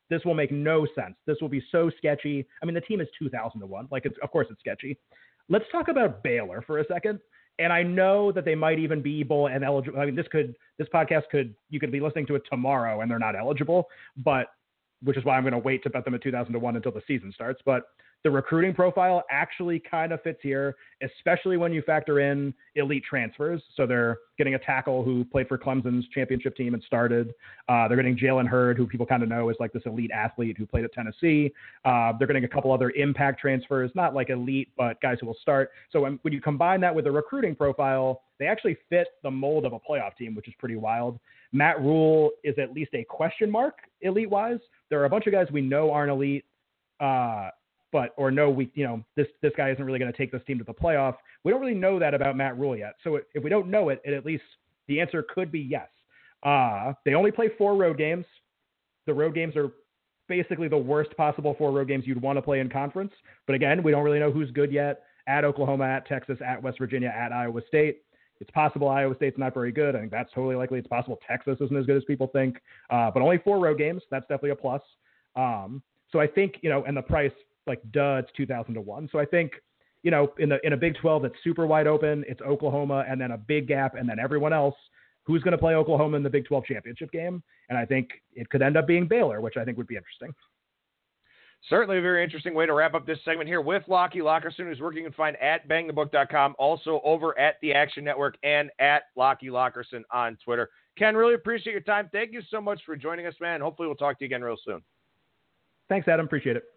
This will make no sense. This will be so sketchy. I mean, the team is two thousand to one. Like, it's, of course it's sketchy. Let's talk about Baylor for a second. And I know that they might even be bowl and eligible. I mean, this could, this podcast could, you could be listening to it tomorrow and they're not eligible, but which is why I'm going to wait to bet them at two thousand to one until the season starts. But the recruiting profile actually kind of fits here, especially when you factor in elite transfers. So they're getting a tackle who played for Clemson's championship team and started. Uh, they're getting Jalen Hurd, who people kind of know as like this elite athlete who played at Tennessee. Uh, they're getting a couple other impact transfers, not like elite, but guys who will start. So when, when you combine that with the recruiting profile, they actually fit the mold of a playoff team, which is pretty wild. Matt Rule is at least a question mark elite-wise. There are a bunch of guys we know aren't elite, uh, but or no, we you know this this guy isn't really going to take this team to the playoff. We don't really know that about Matt Rule yet. So if we don't know it, it at least the answer could be yes. Uh, they only play four road games. The road games are basically the worst possible four road games you'd want to play in conference. But again, we don't really know who's good yet. At Oklahoma, at Texas, at West Virginia, at Iowa State. It's possible Iowa State's not very good. I think that's totally likely. It's possible Texas isn't as good as people think. Uh, but only four road games. That's definitely a plus. Um, so I think, you know, and the price, like, duh, it's two thousand to one. So I think, you know, in the in a Big twelve that's super wide open, it's Oklahoma and then a big gap and then everyone else. Who's going to play Oklahoma in the Big twelve championship game? And I think it could end up being Baylor, which I think would be interesting. Certainly a very interesting way to wrap up this segment here with Lockie Lockerson, who's working and find at bang the book dot com, also over at the Action Network and at Lockie Lockerson on Twitter. Ken, really appreciate your time. Thank you so much for joining us, man. Hopefully we'll talk to you again real soon. Thanks, Adam. Appreciate it.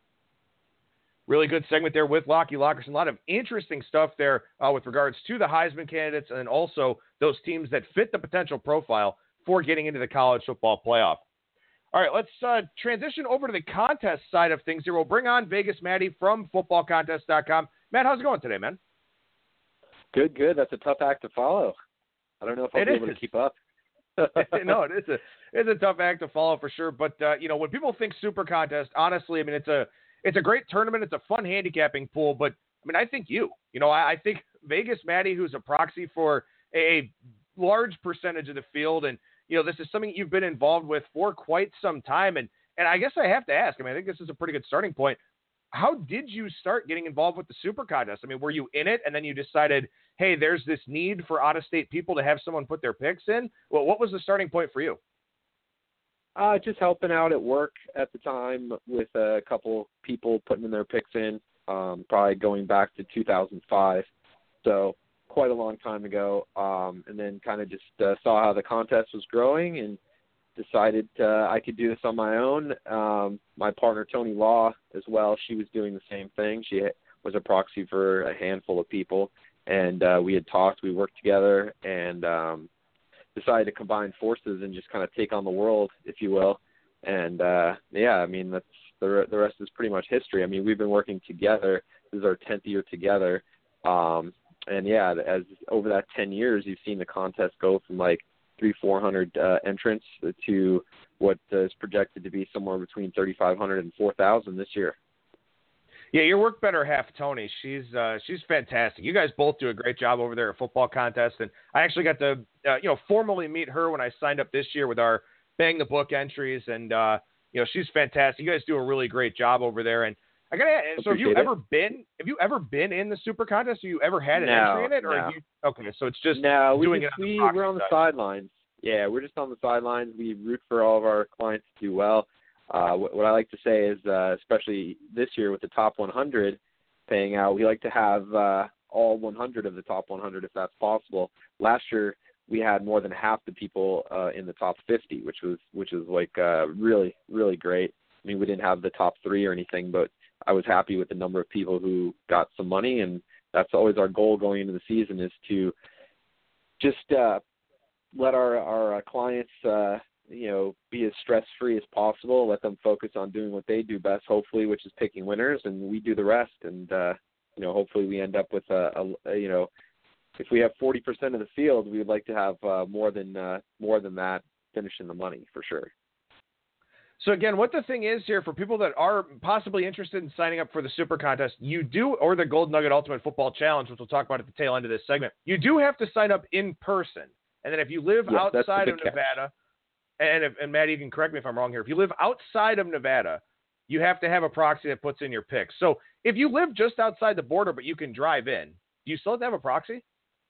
Really good segment there with Lockie Lockerson. A lot of interesting stuff there uh, with regards to the Heisman candidates and also those teams that fit the potential profile for getting into the college football playoff. All right, let's uh, transition over to the contest side of things here. We'll bring on Vegas Matty from football contest dot com. Matt, how's it going today, man? Good, good. That's a tough act to follow. I don't know if I'll it be is. able to keep up. No, it is a it's a tough act to follow for sure. But uh, you know, when people think Super Contest, honestly, I mean, it's a it's a great tournament. It's a fun handicapping pool. But I mean, I think you, you know, I, I think Vegas Matty, who's a proxy for a large percentage of the field, and you know, this is something you've been involved with for quite some time. And, and I guess I have to ask, I mean, I think this is a pretty good starting point. How did you start getting involved with the Super Contest? I mean, were you in it and then you decided, hey, there's this need for out-of-state people to have someone put their picks in? Well, what was the starting point for you? Uh, just helping out at work at the time with a couple people putting in their picks in, um, probably going back to two thousand five. So quite a long time ago, um, and then kind of just uh, saw how the contest was growing and decided uh, I could do this on my own. Um, my partner, Tony Law, as well, she was doing the same thing. She was a proxy for a handful of people, and uh, we had talked, we worked together, and um, decided to combine forces and just kind of take on the world, if you will. And, uh, yeah, I mean, that's the, the rest is pretty much history. I mean, we've been working together. This is our tenth year together. Um, And yeah, as over that ten years, you've seen the contest go from like three, four hundred uh, entrants to what uh, is projected to be somewhere between thirty-five hundred and four thousand this year. Yeah, your work better half, Tony. She's uh, she's fantastic. You guys both do a great job over there at Football Contest, and I actually got to uh, you know formally meet her when I signed up this year with our Bang the Book entries, and uh, you know she's fantastic. You guys do a really great job over there, and I gotta ask, so have you ever it. been have you ever been in the Super Contest? Have you ever had an no, entry in it? Or no. have you, okay, so it's just no, we doing just, it on we, the we're on the side. sidelines. Yeah, we're just on the sidelines. We root for all of our clients to do well. Uh, what, what I like to say is, uh, especially this year with the top one hundred paying out, we like to have uh, all one hundred of the top one hundred if that's possible. Last year we had more than half the people uh, in the top fifty, which was which is like uh, really really great. I mean, we didn't have the top three or anything, but I was happy with the number of people who got some money, and that's always our goal going into the season is to just uh, let our, our uh, clients, uh, you know, be as stress-free as possible, let them focus on doing what they do best, hopefully, which is picking winners, and we do the rest. And, uh, you know, hopefully we end up with, a, a, a, you know, if we have forty percent of the field, we would like to have uh, more than uh, more than that finishing the money for sure. So again, what the thing is here for people that are possibly interested in signing up for the Super Contest, you do, or the Gold Nugget Ultimate Football Challenge, which we'll talk about at the tail end of this segment, you do have to sign up in person. And then if you live yes, outside the of Nevada, and if, and Matt, you can correct me if I'm wrong here. If you live outside of Nevada, you have to have a proxy that puts in your picks. So if you live just outside the border, but you can drive in, do you still have to have a proxy?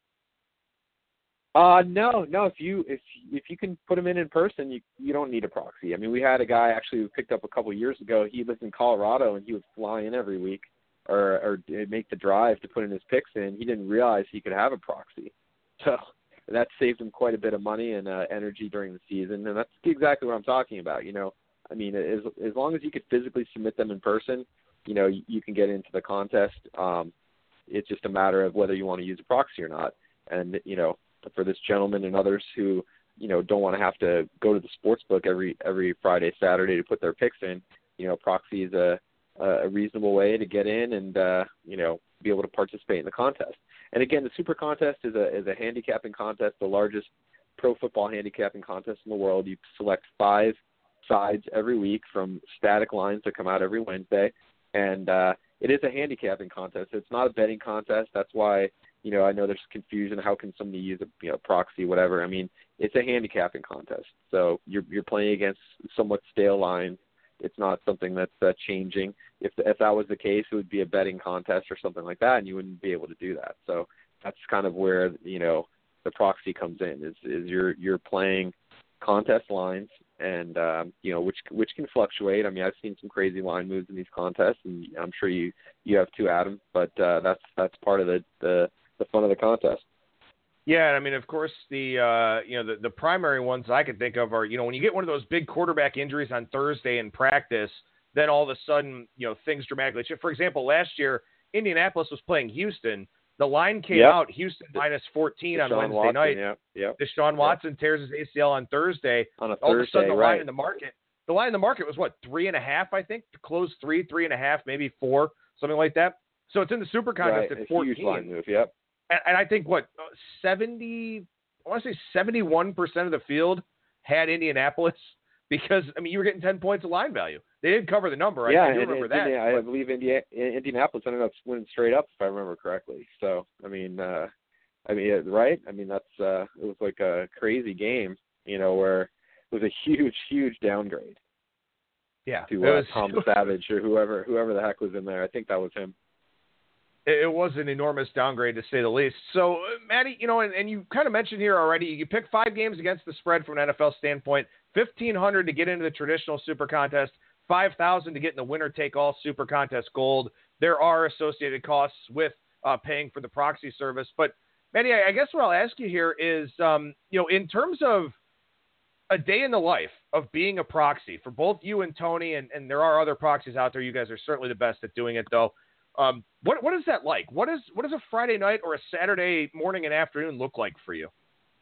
Uh, no, no. If you if if you can put them in in person, you you don't need a proxy. I mean, we had a guy actually who picked up a couple of years ago. He lived in Colorado, and he would fly in every week or or make the drive to put in his picks in. He didn't realize he could have a proxy, so that saved him quite a bit of money and uh, energy during the season. And that's exactly what I'm talking about. You know, I mean, as as long as you could physically submit them in person, you know, you, you can get into the contest. Um, it's just a matter of whether you want to use a proxy or not. And you know, for this gentleman and others who, you know, don't want to have to go to the sports book every every Friday, Saturday to put their picks in, you know, proxy is a a reasonable way to get in and uh, you know, be able to participate in the contest. And again, the Super Contest is a is a handicapping contest, the largest pro football handicapping contest in the world. You select five sides every week from static lines that come out every Wednesday, and uh, it is a handicapping contest. It's not a betting contest. That's why, you know, I know there's confusion. How can somebody use a you know, proxy, whatever? I mean, it's a handicapping contest. So you're you're playing against somewhat stale lines. It's not something that's uh, changing. If if that was the case, it would be a betting contest or something like that, and you wouldn't be able to do that. So that's kind of where, you know, the proxy comes in. Is is you're you're playing contest lines, and um, you know, which which can fluctuate. I mean, I've seen some crazy line moves in these contests, and I'm sure you you have too, Adam. But uh, that's that's part of the the the fun of the contest. Yeah, I mean, of course, the uh, you know the, the primary ones I can think of are, you know, when you get one of those big quarterback injuries on Thursday in practice, then all of a sudden, you know, things dramatically change. For example, last year Indianapolis was playing Houston. The line came yep. out Houston minus fourteen Deshaun on Wednesday Watson, night. Yep. Yep. Deshaun Watson yep. tears his A C L on Thursday. On a all Thursday, of a sudden, the right. line in the market, the line in the market was what, three and a half, I think, close three, three and a half, maybe four, something like that. So it's in the Super Contest right. at a fourteen. Huge line move. Yep. And, and I think what seventy, I want to say seventy-one percent of the field had Indianapolis because, I mean, you were getting ten points of line value. They didn't cover the number. Yeah, I, I do and, remember and, that. I but, believe India, Indianapolis ended up winning straight up, if I remember correctly. So, I mean, uh, I mean, right? I mean, that's uh, it was like a crazy game, you know, where it was a huge, huge downgrade. Yeah, to it uh, was, Tom Savage or whoever, whoever the heck was in there. I think that was him. It was an enormous downgrade, to say the least. So, uh, Maddie, you know, and, and you kind of mentioned here already, you pick five games against the spread from an N F L standpoint, fifteen hundred to get into the traditional Super Contest, five thousand to get in the winner-take-all Super Contest Gold. There are associated costs with uh, paying for the proxy service. But, Maddie, I, I guess what I'll ask you here is, um, you know, in terms of a day in the life of being a proxy for both you and Tony, and, and there are other proxies out there. You guys are certainly the best at doing it, though. Um, what what is that like? What is what does a Friday night or a Saturday morning and afternoon look like for you?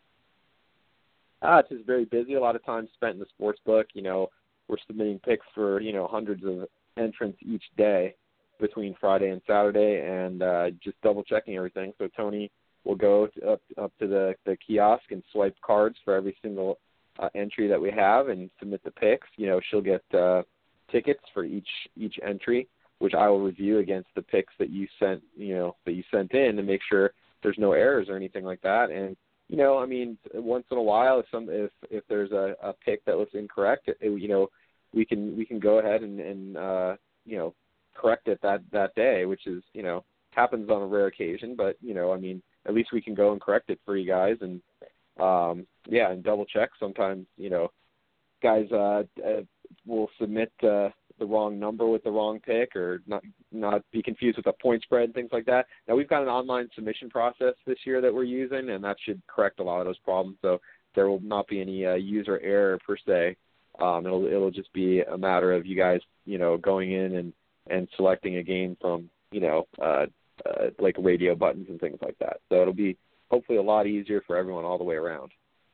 Ah, it's just very busy. A lot of time spent in the sports book. You know, we're submitting picks for, you know, hundreds of entrants each day between Friday and Saturday, and uh, just double checking everything. So Tony will go to, up up to the, the kiosk and swipe cards for every single uh, entry that we have and submit the picks. You know, she'll get uh, tickets for each each entry, which I will review against the picks that you sent, you know, that you sent in to make sure there's no errors or anything like that. And, you know, I mean, once in a while, if some, if, if there's a, a pick that was incorrect, it, you know, we can, we can go ahead and, and, uh, you know, correct it that, that day, which is, you know, happens on a rare occasion, but, you know, I mean, at least we can go and correct it for you guys. And, um, yeah, and double check. Sometimes, you know, guys, uh, uh will submit, uh, the wrong number with the wrong pick, or not not be confused with a point spread and things like that. Now, we've got an online submission process this year that we're using, and that should correct a lot of those problems. So there will not be any uh, user error per se. Um, it'll it'll just be a matter of you guys, you know, going in and, and selecting a game from, you know, uh, uh, like radio buttons and things like that. So it'll be hopefully a lot easier for everyone all the way around.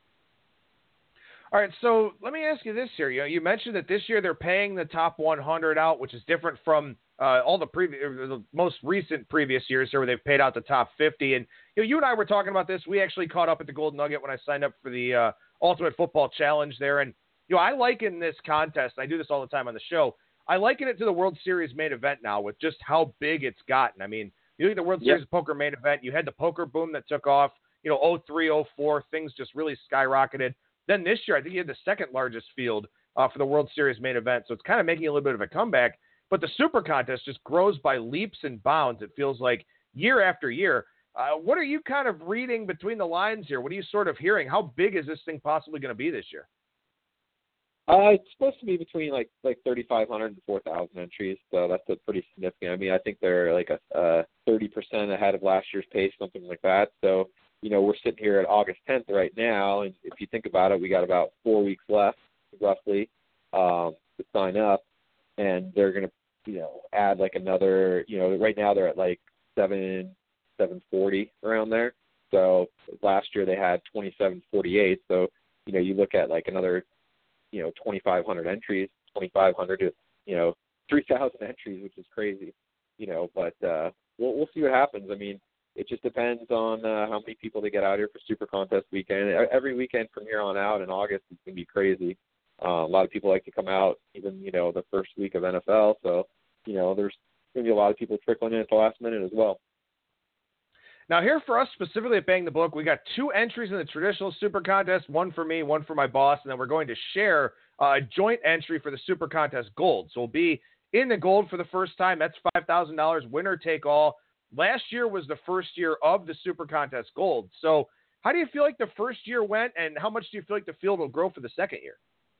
All right, so let me ask you this here. You know, you mentioned that this year they're paying the top one hundred out, which is different from uh, all the previous, the most recent previous years here, where they've paid out the top fifty. And you know, you and I were talking about this. We actually caught up at the Golden Nugget when I signed up for the uh, Ultimate Football Challenge there. And you know, I liken this contest. I do this all the time on the show. I liken it to the World Series main event now, with just how big it's gotten. I mean, you look at the World Series yep. poker main event. You had the poker boom that took off. You know, oh three, oh four, things just really skyrocketed. Then this year, I think he had the second largest field uh, for the World Series main event. So it's kind of making a little bit of a comeback. But the Super Contest just grows by leaps and bounds, it feels like, year after year. Uh, what are you kind of reading between the lines here? What are you sort of hearing? How big is this thing possibly going to be this year? Uh, it's supposed to be between like like thirty-five hundred and four thousand entries, so that's a pretty significant. I mean, I think they're like a, a thirty percent ahead of last year's pace, something like that. So, you know, we're sitting here at August tenth right now, and if you think about it, we got about four weeks left, roughly, um, to sign up, and they're going to, you know, add like another, you know, right now they're at like seven, seven forty around there. So last year they had twenty-seven forty-eight. So, you know, you look at like another, you know, twenty-five hundred entries, twenty-five hundred to, you know, three thousand entries, which is crazy, you know, but uh, we'll, we'll see what happens. I mean, it just depends on uh, how many people they get out here for Super Contest weekend. Every weekend from here on out in August is going to be crazy. Uh, a lot of people like to come out even, you know, the first week of N F L. So, you know, there's going to be a lot of people trickling in at the last minute as well. Now, here for us specifically at Bang the Book, we got two entries in the traditional Super Contest, one for me, one for my boss, and then we're going to share uh, a joint entry for the Super Contest Gold. So we'll be in the Gold for the first time. That's five thousand dollars, winner take all. Last year was the first year of the Super Contest Gold. So how do you feel like the first year went, and how much do you feel like the field will grow for the second year?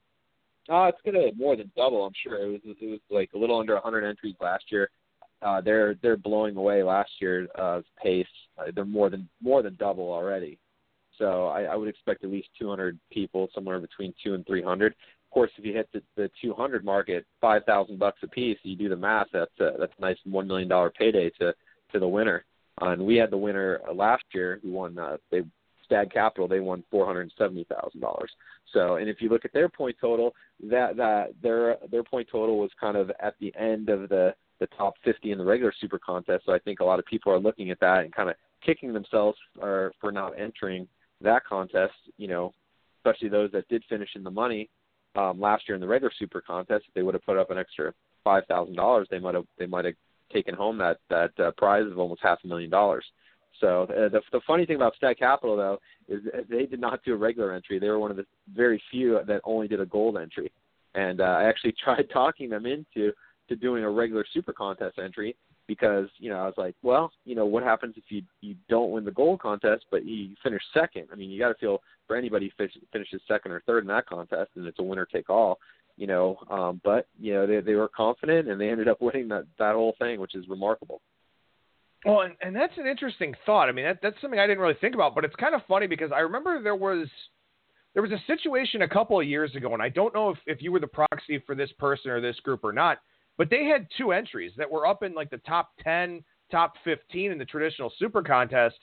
Uh, it's going to more than double, I'm sure. It was, it was like a little under one hundred entries last year. Uh, they're they're blowing away last year's uh, pace. Uh, they're more than more than double already. So I, I would expect at least two hundred people, somewhere between two and three hundred. Of course, if you hit the, the two hundred mark at five thousand bucks a piece, you do the math. That's a, that's a nice one million dollar payday to to the winner. Uh, and we had the winner uh, last year who won. Uh, they Stag Capital. They won four hundred seventy thousand dollars. So, and if you look at their point total, that that their their point total was kind of at the end of the the top fifty in the regular Super Contest. So I think a lot of people are looking at that and kind of kicking themselves for, for not entering that contest, you know, especially those that did finish in the money um, last year in the regular Super Contest. If they would have put up an extra five thousand dollars, they might have they might have taken home that, that uh, prize of almost half a million dollars. So uh, the, the funny thing about Stag Capital, though, is they did not do a regular entry. They were one of the very few that only did a gold entry. And uh, I actually tried talking them into to doing a regular Super Contest entry because, you know, I was like, well, you know, what happens if you you don't win the gold contest, but you finish second? I mean, you got to feel for anybody who finishes second or third in that contest, and it's a winner take all, you know. Um, but, you know, they they were confident, and they ended up winning that, that whole thing, which is remarkable. Well, and, and that's an interesting thought. I mean, that, that's something I didn't really think about, but it's kind of funny because I remember there was there was a situation a couple of years ago, and I don't know if, if you were the proxy for this person or this group or not, but they had two entries that were up in like the top ten, top fifteen in the traditional Super Contest.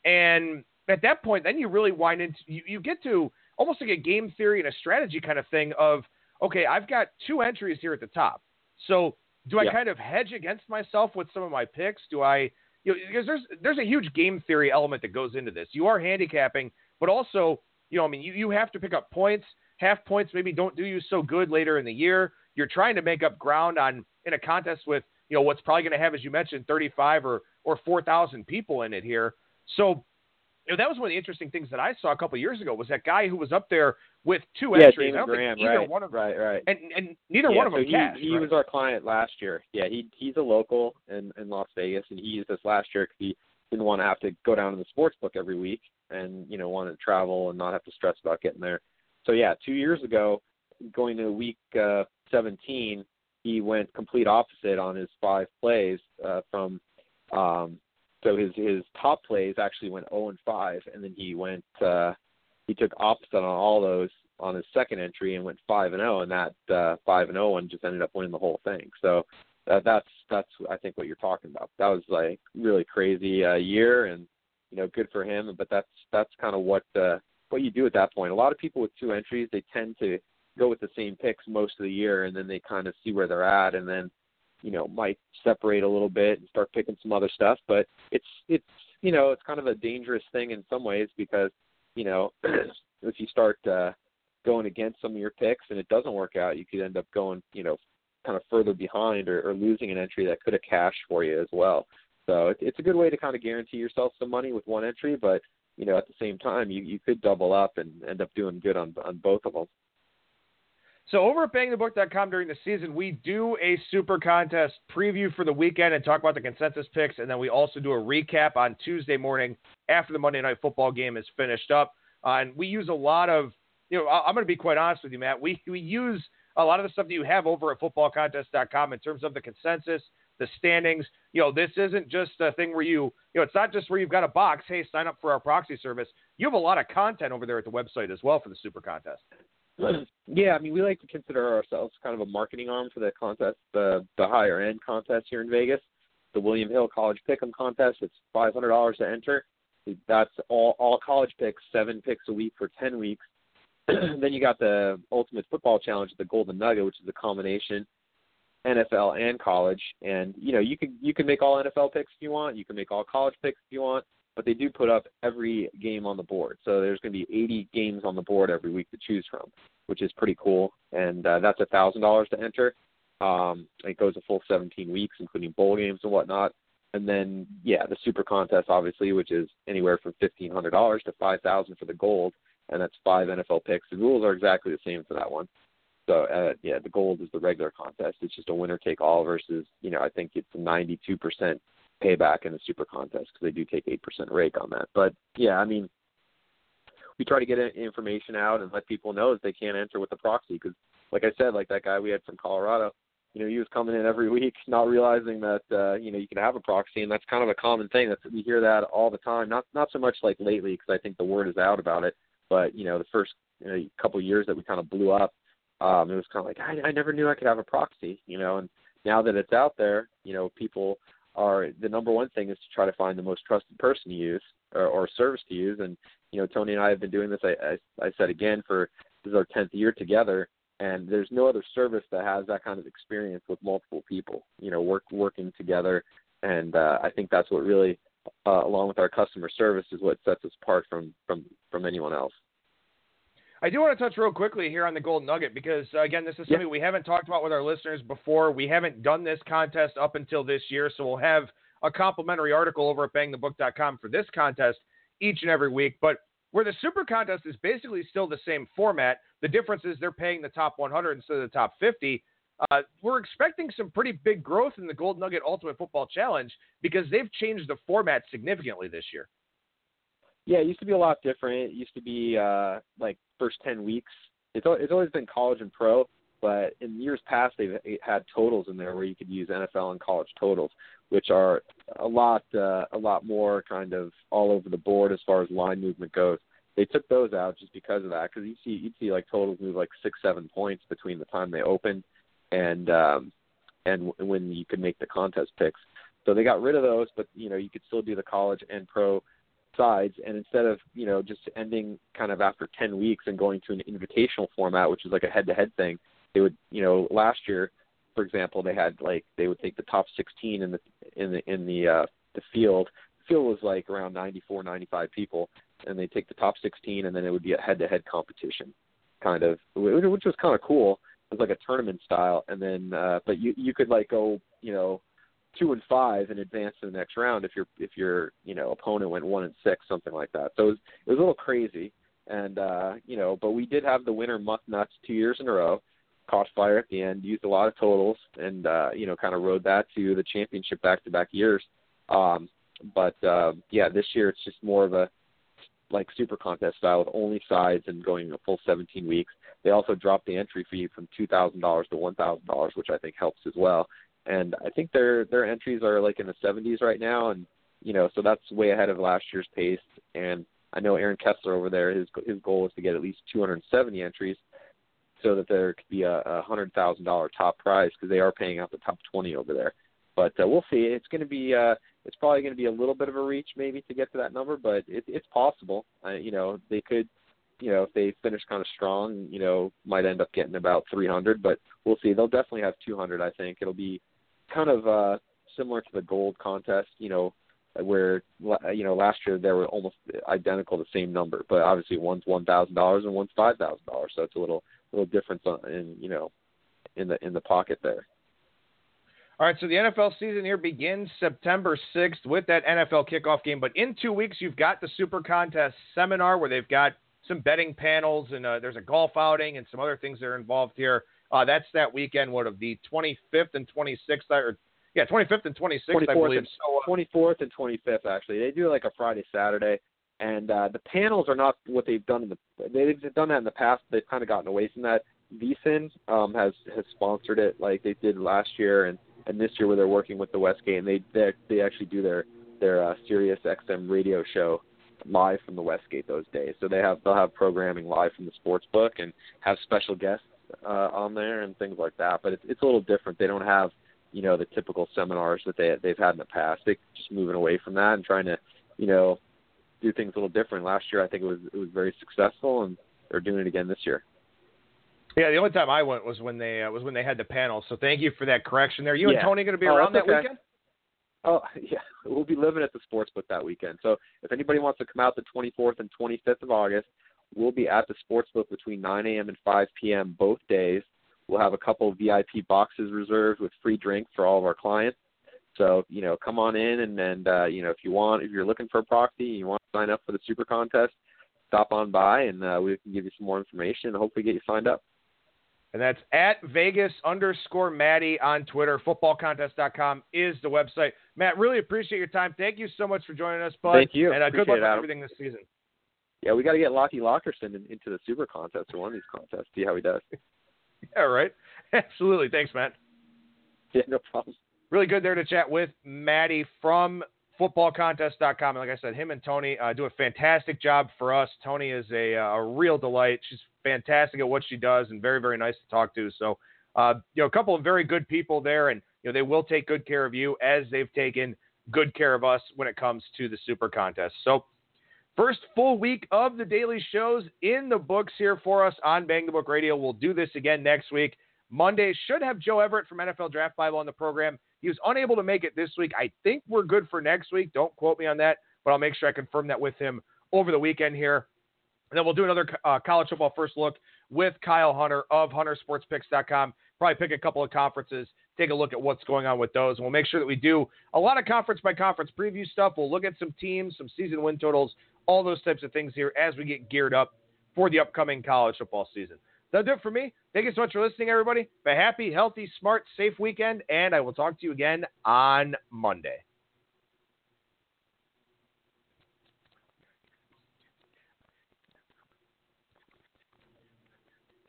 And at that point, then you really wind into, you, you get to almost like a game theory and a strategy kind of thing of, okay, I've got two entries here at the top. So do I yeah. kind of hedge against myself with some of my picks? Do I, you know, because there's, there's a huge game theory element that goes into this. You are handicapping, but also, you know, I mean, you, you have to pick up points. Half points maybe don't do you so good later in the year. You're trying to make up ground on in a contest with, you know, what's probably going to have, as you mentioned, thirty-five or, or four thousand people in it here. So, you know, that was one of the interesting things that I saw a couple of years ago was that guy who was up there with two yeah, entries. Damon I don't Graham, think either right, one of them, right, right. And, and neither yeah, one of so them he, cashed. He right? was our client last year. Yeah, he he's a local in, in Las Vegas, and he used this last year because he didn't want to have to go down to the sports book every week and, you know, wanted to travel and not have to stress about getting there. So, yeah, two years ago, going to week uh, seventeen, he went complete opposite on his five plays uh, from um, – so his, his top plays actually went oh and five, and then he went uh, – he took opposite on all those on his second entry and went five and oh, and that uh, five and oh one just ended up winning the whole thing. So uh, that's, that's I think, what you're talking about. That was, like, really crazy uh, year and, you know, good for him. But that's that's kind of what uh, what you do at that point. A lot of people with two entries, they tend to go with the same picks most of the year, and then they kind of see where they're at, and then, you know, might separate a little bit and start picking some other stuff. But it's, it's you know, it's kind of a dangerous thing in some ways because, you know, if you start uh, going against some of your picks and it doesn't work out, you could end up going, you know, kind of further behind or, or losing an entry that could have cashed for you as well. So it, it's a good way to kind of guarantee yourself some money with one entry, but, you know, at the same time, you, you could double up and end up doing good on on both of them. So over at bang the book dot com during the season, we do a super contest preview for the weekend and talk about the consensus picks, and then we also do a recap on Tuesday morning after the Monday Night Football game is finished up. Uh, and we use a lot of, you know, I'm going to be quite honest with you, Matt. We we use a lot of the stuff that you have over at football contest dot com in terms of the consensus, the standings. You know, this isn't just a thing where you, you know, it's not just where you've got a box, hey, sign up for our proxy service. You have a lot of content over there at the website as well for the super contest. Yeah, I mean, we like to consider ourselves kind of a marketing arm for the contest, the the higher end contest here in Vegas. The William Hill College Pick'em contest, it's five hundred dollars to enter. That's all all college picks, seven picks a week for ten weeks. Then you got the Ultimate Football Challenge, the Golden Nugget, which is a combination N F L and college. And you know, you can you can make all N F L picks if you want, you can make all college picks if you want. But they do put up every game on the board. So there's going to be eighty games on the board every week to choose from, which is pretty cool. And uh, that's one thousand dollars to enter. Um, it goes a full seventeen weeks, including bowl games and whatnot. And then, yeah, the super contest, obviously, which is anywhere from fifteen hundred dollars to five thousand dollars for the gold. And that's five N F L picks. The rules are exactly the same for that one. So, uh, yeah, the gold is the regular contest. It's just a winner-take-all versus, you know, I think it's a ninety-two percent payback in the super contest because they do take eight percent rake on that. But yeah, I mean, we try to get information out and let people know that they can't enter with the proxy because, like I said, like that guy we had from Colorado, you know, he was coming in every week not realizing that, uh, you know, you can have a proxy, and that's kind of a common thing. That's, we hear that all the time, not not so much like lately because I think the word is out about it, but, you know, the first you know, couple of years that we kind of blew up, um, it was kind of like, I, I never knew I could have a proxy, you know, and now that it's out there, you know, people are the number one thing is to try to find the most trusted person to use or, or service to use. And, you know, Tony and I have been doing this, I, I, I said again, for this is our tenth year together, and there's no other service that has that kind of experience with multiple people, you know, work working together. And uh, I think that's what really, uh, along with our customer service, is what sets us apart from, from, from anyone else. I do want to touch real quickly here on the Gold Nugget because, uh, again, this is something yeah. we haven't talked about with our listeners before. We haven't done this contest up until this year, so we'll have a complimentary article over at bang the book dot com for this contest each and every week. But where the Super Contest is basically still the same format, the difference is they're paying the top one hundred instead of the top fifty. Uh, we're expecting some pretty big growth in the Gold Nugget Ultimate Football Challenge because they've changed the format significantly this year. Yeah, it used to be a lot different. It used to be uh, like first ten weeks. It's it's always been college and pro, but in years past they've had totals in there where you could use N F L and college totals, which are a lot uh, a lot more kind of all over the board as far as line movement goes. They took those out just because of that, because you see you'd see like totals move like six seven points between the time they opened and um, and when you could make the contest picks. So they got rid of those, but you know you could still do the college and pro sides, and instead of you know just ending kind of after ten weeks and going to an invitational format, which is like a head-to-head thing, they would you know last year, for example, they had like they would take the top sixteen in the in the in the uh, the field. The field was like around ninety-four, ninety-five people, and they take the top sixteen, and then it would be a head-to-head competition, kind of, which was kind of cool. It was like a tournament style, and then uh, but you you could like go you know. two and five and advance to the next round if your if your you know opponent went one and six, something like that. So it was, it was a little crazy, and uh, you know, but we did have the winner Muck Nuts two years in a row, caught fire at the end, used a lot of totals, and uh, you know, kind of rode that to the championship back to back years. Um, but uh, yeah, this year it's just more of a like super contest style with only sides and going a full seventeen weeks. They also dropped the entry fee from two thousand dollars to one thousand dollars, which I think helps as well. And I think their their entries are like in the seventies right now, and you know, so that's way ahead of last year's pace. And I know Aaron Kessler over there, his his goal is to get at least two hundred seventy entries, so that there could be a, a hundred thousand dollar top prize because they are paying out the top twenty over there. But uh, we'll see. It's going to be uh, it's probably going to be a little bit of a reach maybe to get to that number, but it, it's possible. Uh, you know, they could. You know, if they finish kind of strong, you know, might end up getting about three hundred, but we'll see. They'll definitely have two hundred, I think. It'll be kind of uh, similar to the gold contest, you know, where, you know, last year they were almost identical, the same number, but obviously one's one thousand dollars and one's five thousand dollars. So it's a little, little difference in, you know, in the, in the pocket there. All right, so the N F L season here begins September sixth with that N F L kickoff game. But in two weeks, you've got the Super Contest Seminar where they've got some betting panels and uh, there's a golf outing and some other things that are involved here. Uh, that's that weekend, what, of the twenty-fifth and twenty-sixth, or yeah, twenty-fifth and twenty-sixth, I believe. And, so, uh, twenty-fourth and twenty-fifth, actually. They do like a Friday, Saturday. And uh, the panels are not what they've done in the – they've done that in the past. They've kind of gotten away from that. V S I N um, has, has sponsored it like they did last year and, and this year where they're working with the Westgate. And they they, they actually do their, their uh, Sirius X M radio show live from the Westgate those days. So they have, they'll have programming live from the sports book and have special guests uh, on there and things like that. But it's, it's a little different. They don't have, you know, the typical seminars that they, they've had in the past. They're just moving away from that and trying to, you know, do things a little different. Last year, I think it was it was very successful, and they're doing it again this year. Yeah, the only time I went was when they uh, was when they had the panel. So thank you for that correction there. You yeah. and Tony going to be oh, around that okay. weekend? Oh yeah, we'll be living at the Sportsbook that weekend. So if anybody wants to come out the twenty-fourth and twenty-fifth of August, we'll be at the Sportsbook between nine a.m. and five p.m. both days. We'll have a couple of V I P boxes reserved with free drinks for all of our clients. So, you know, come on in and, and uh, you know, if you want, if you're looking for a proxy, you want to sign up for the Super Contest, stop on by and uh, we can give you some more information and hopefully get you signed up. And that's at Vegas underscore Maddie on Twitter. football contest dot com is the website. Matt, really appreciate your time. Thank you so much for joining us, bud. Thank you. And uh, good luck it, with Adam. everything this season. Yeah, we got to get Lockie Lockerson in, into the Super Contest or one of these contests, see how he does. Yeah, right. Absolutely. Thanks, Matt. Yeah, no problem. Really good there to chat with Maddie from football contest dot com. And like I said, him and Tony uh, do a fantastic job for us. Tony is a, uh, a real delight. She's fantastic at what she does and very, very nice to talk to. So, uh, you know, a couple of very good people there, and, you know, they will take good care of you as they've taken good care of us when it comes to the Super Contest. So, first full week of the daily shows in the books here for us on Bang the Book Radio. We'll do this again next week. Monday should have Joe Everett from N F L Draft Bible on the program. He was unable to make it this week. I think we're good for next week. Don't quote me on that, but I'll make sure I confirm that with him over the weekend here. And then we'll do another uh, college football first look with Kyle Hunter of hunter sports picks dot com. Probably pick a couple of conferences, take a look at what's going on with those. And we'll make sure that we do a lot of conference by conference preview stuff. We'll look at some teams, some season win totals, all those types of things here as we get geared up for the upcoming college football season. That'll do it for me. Thank you so much for listening, everybody. Have a happy, healthy, smart, safe weekend, and I will talk to you again on Monday.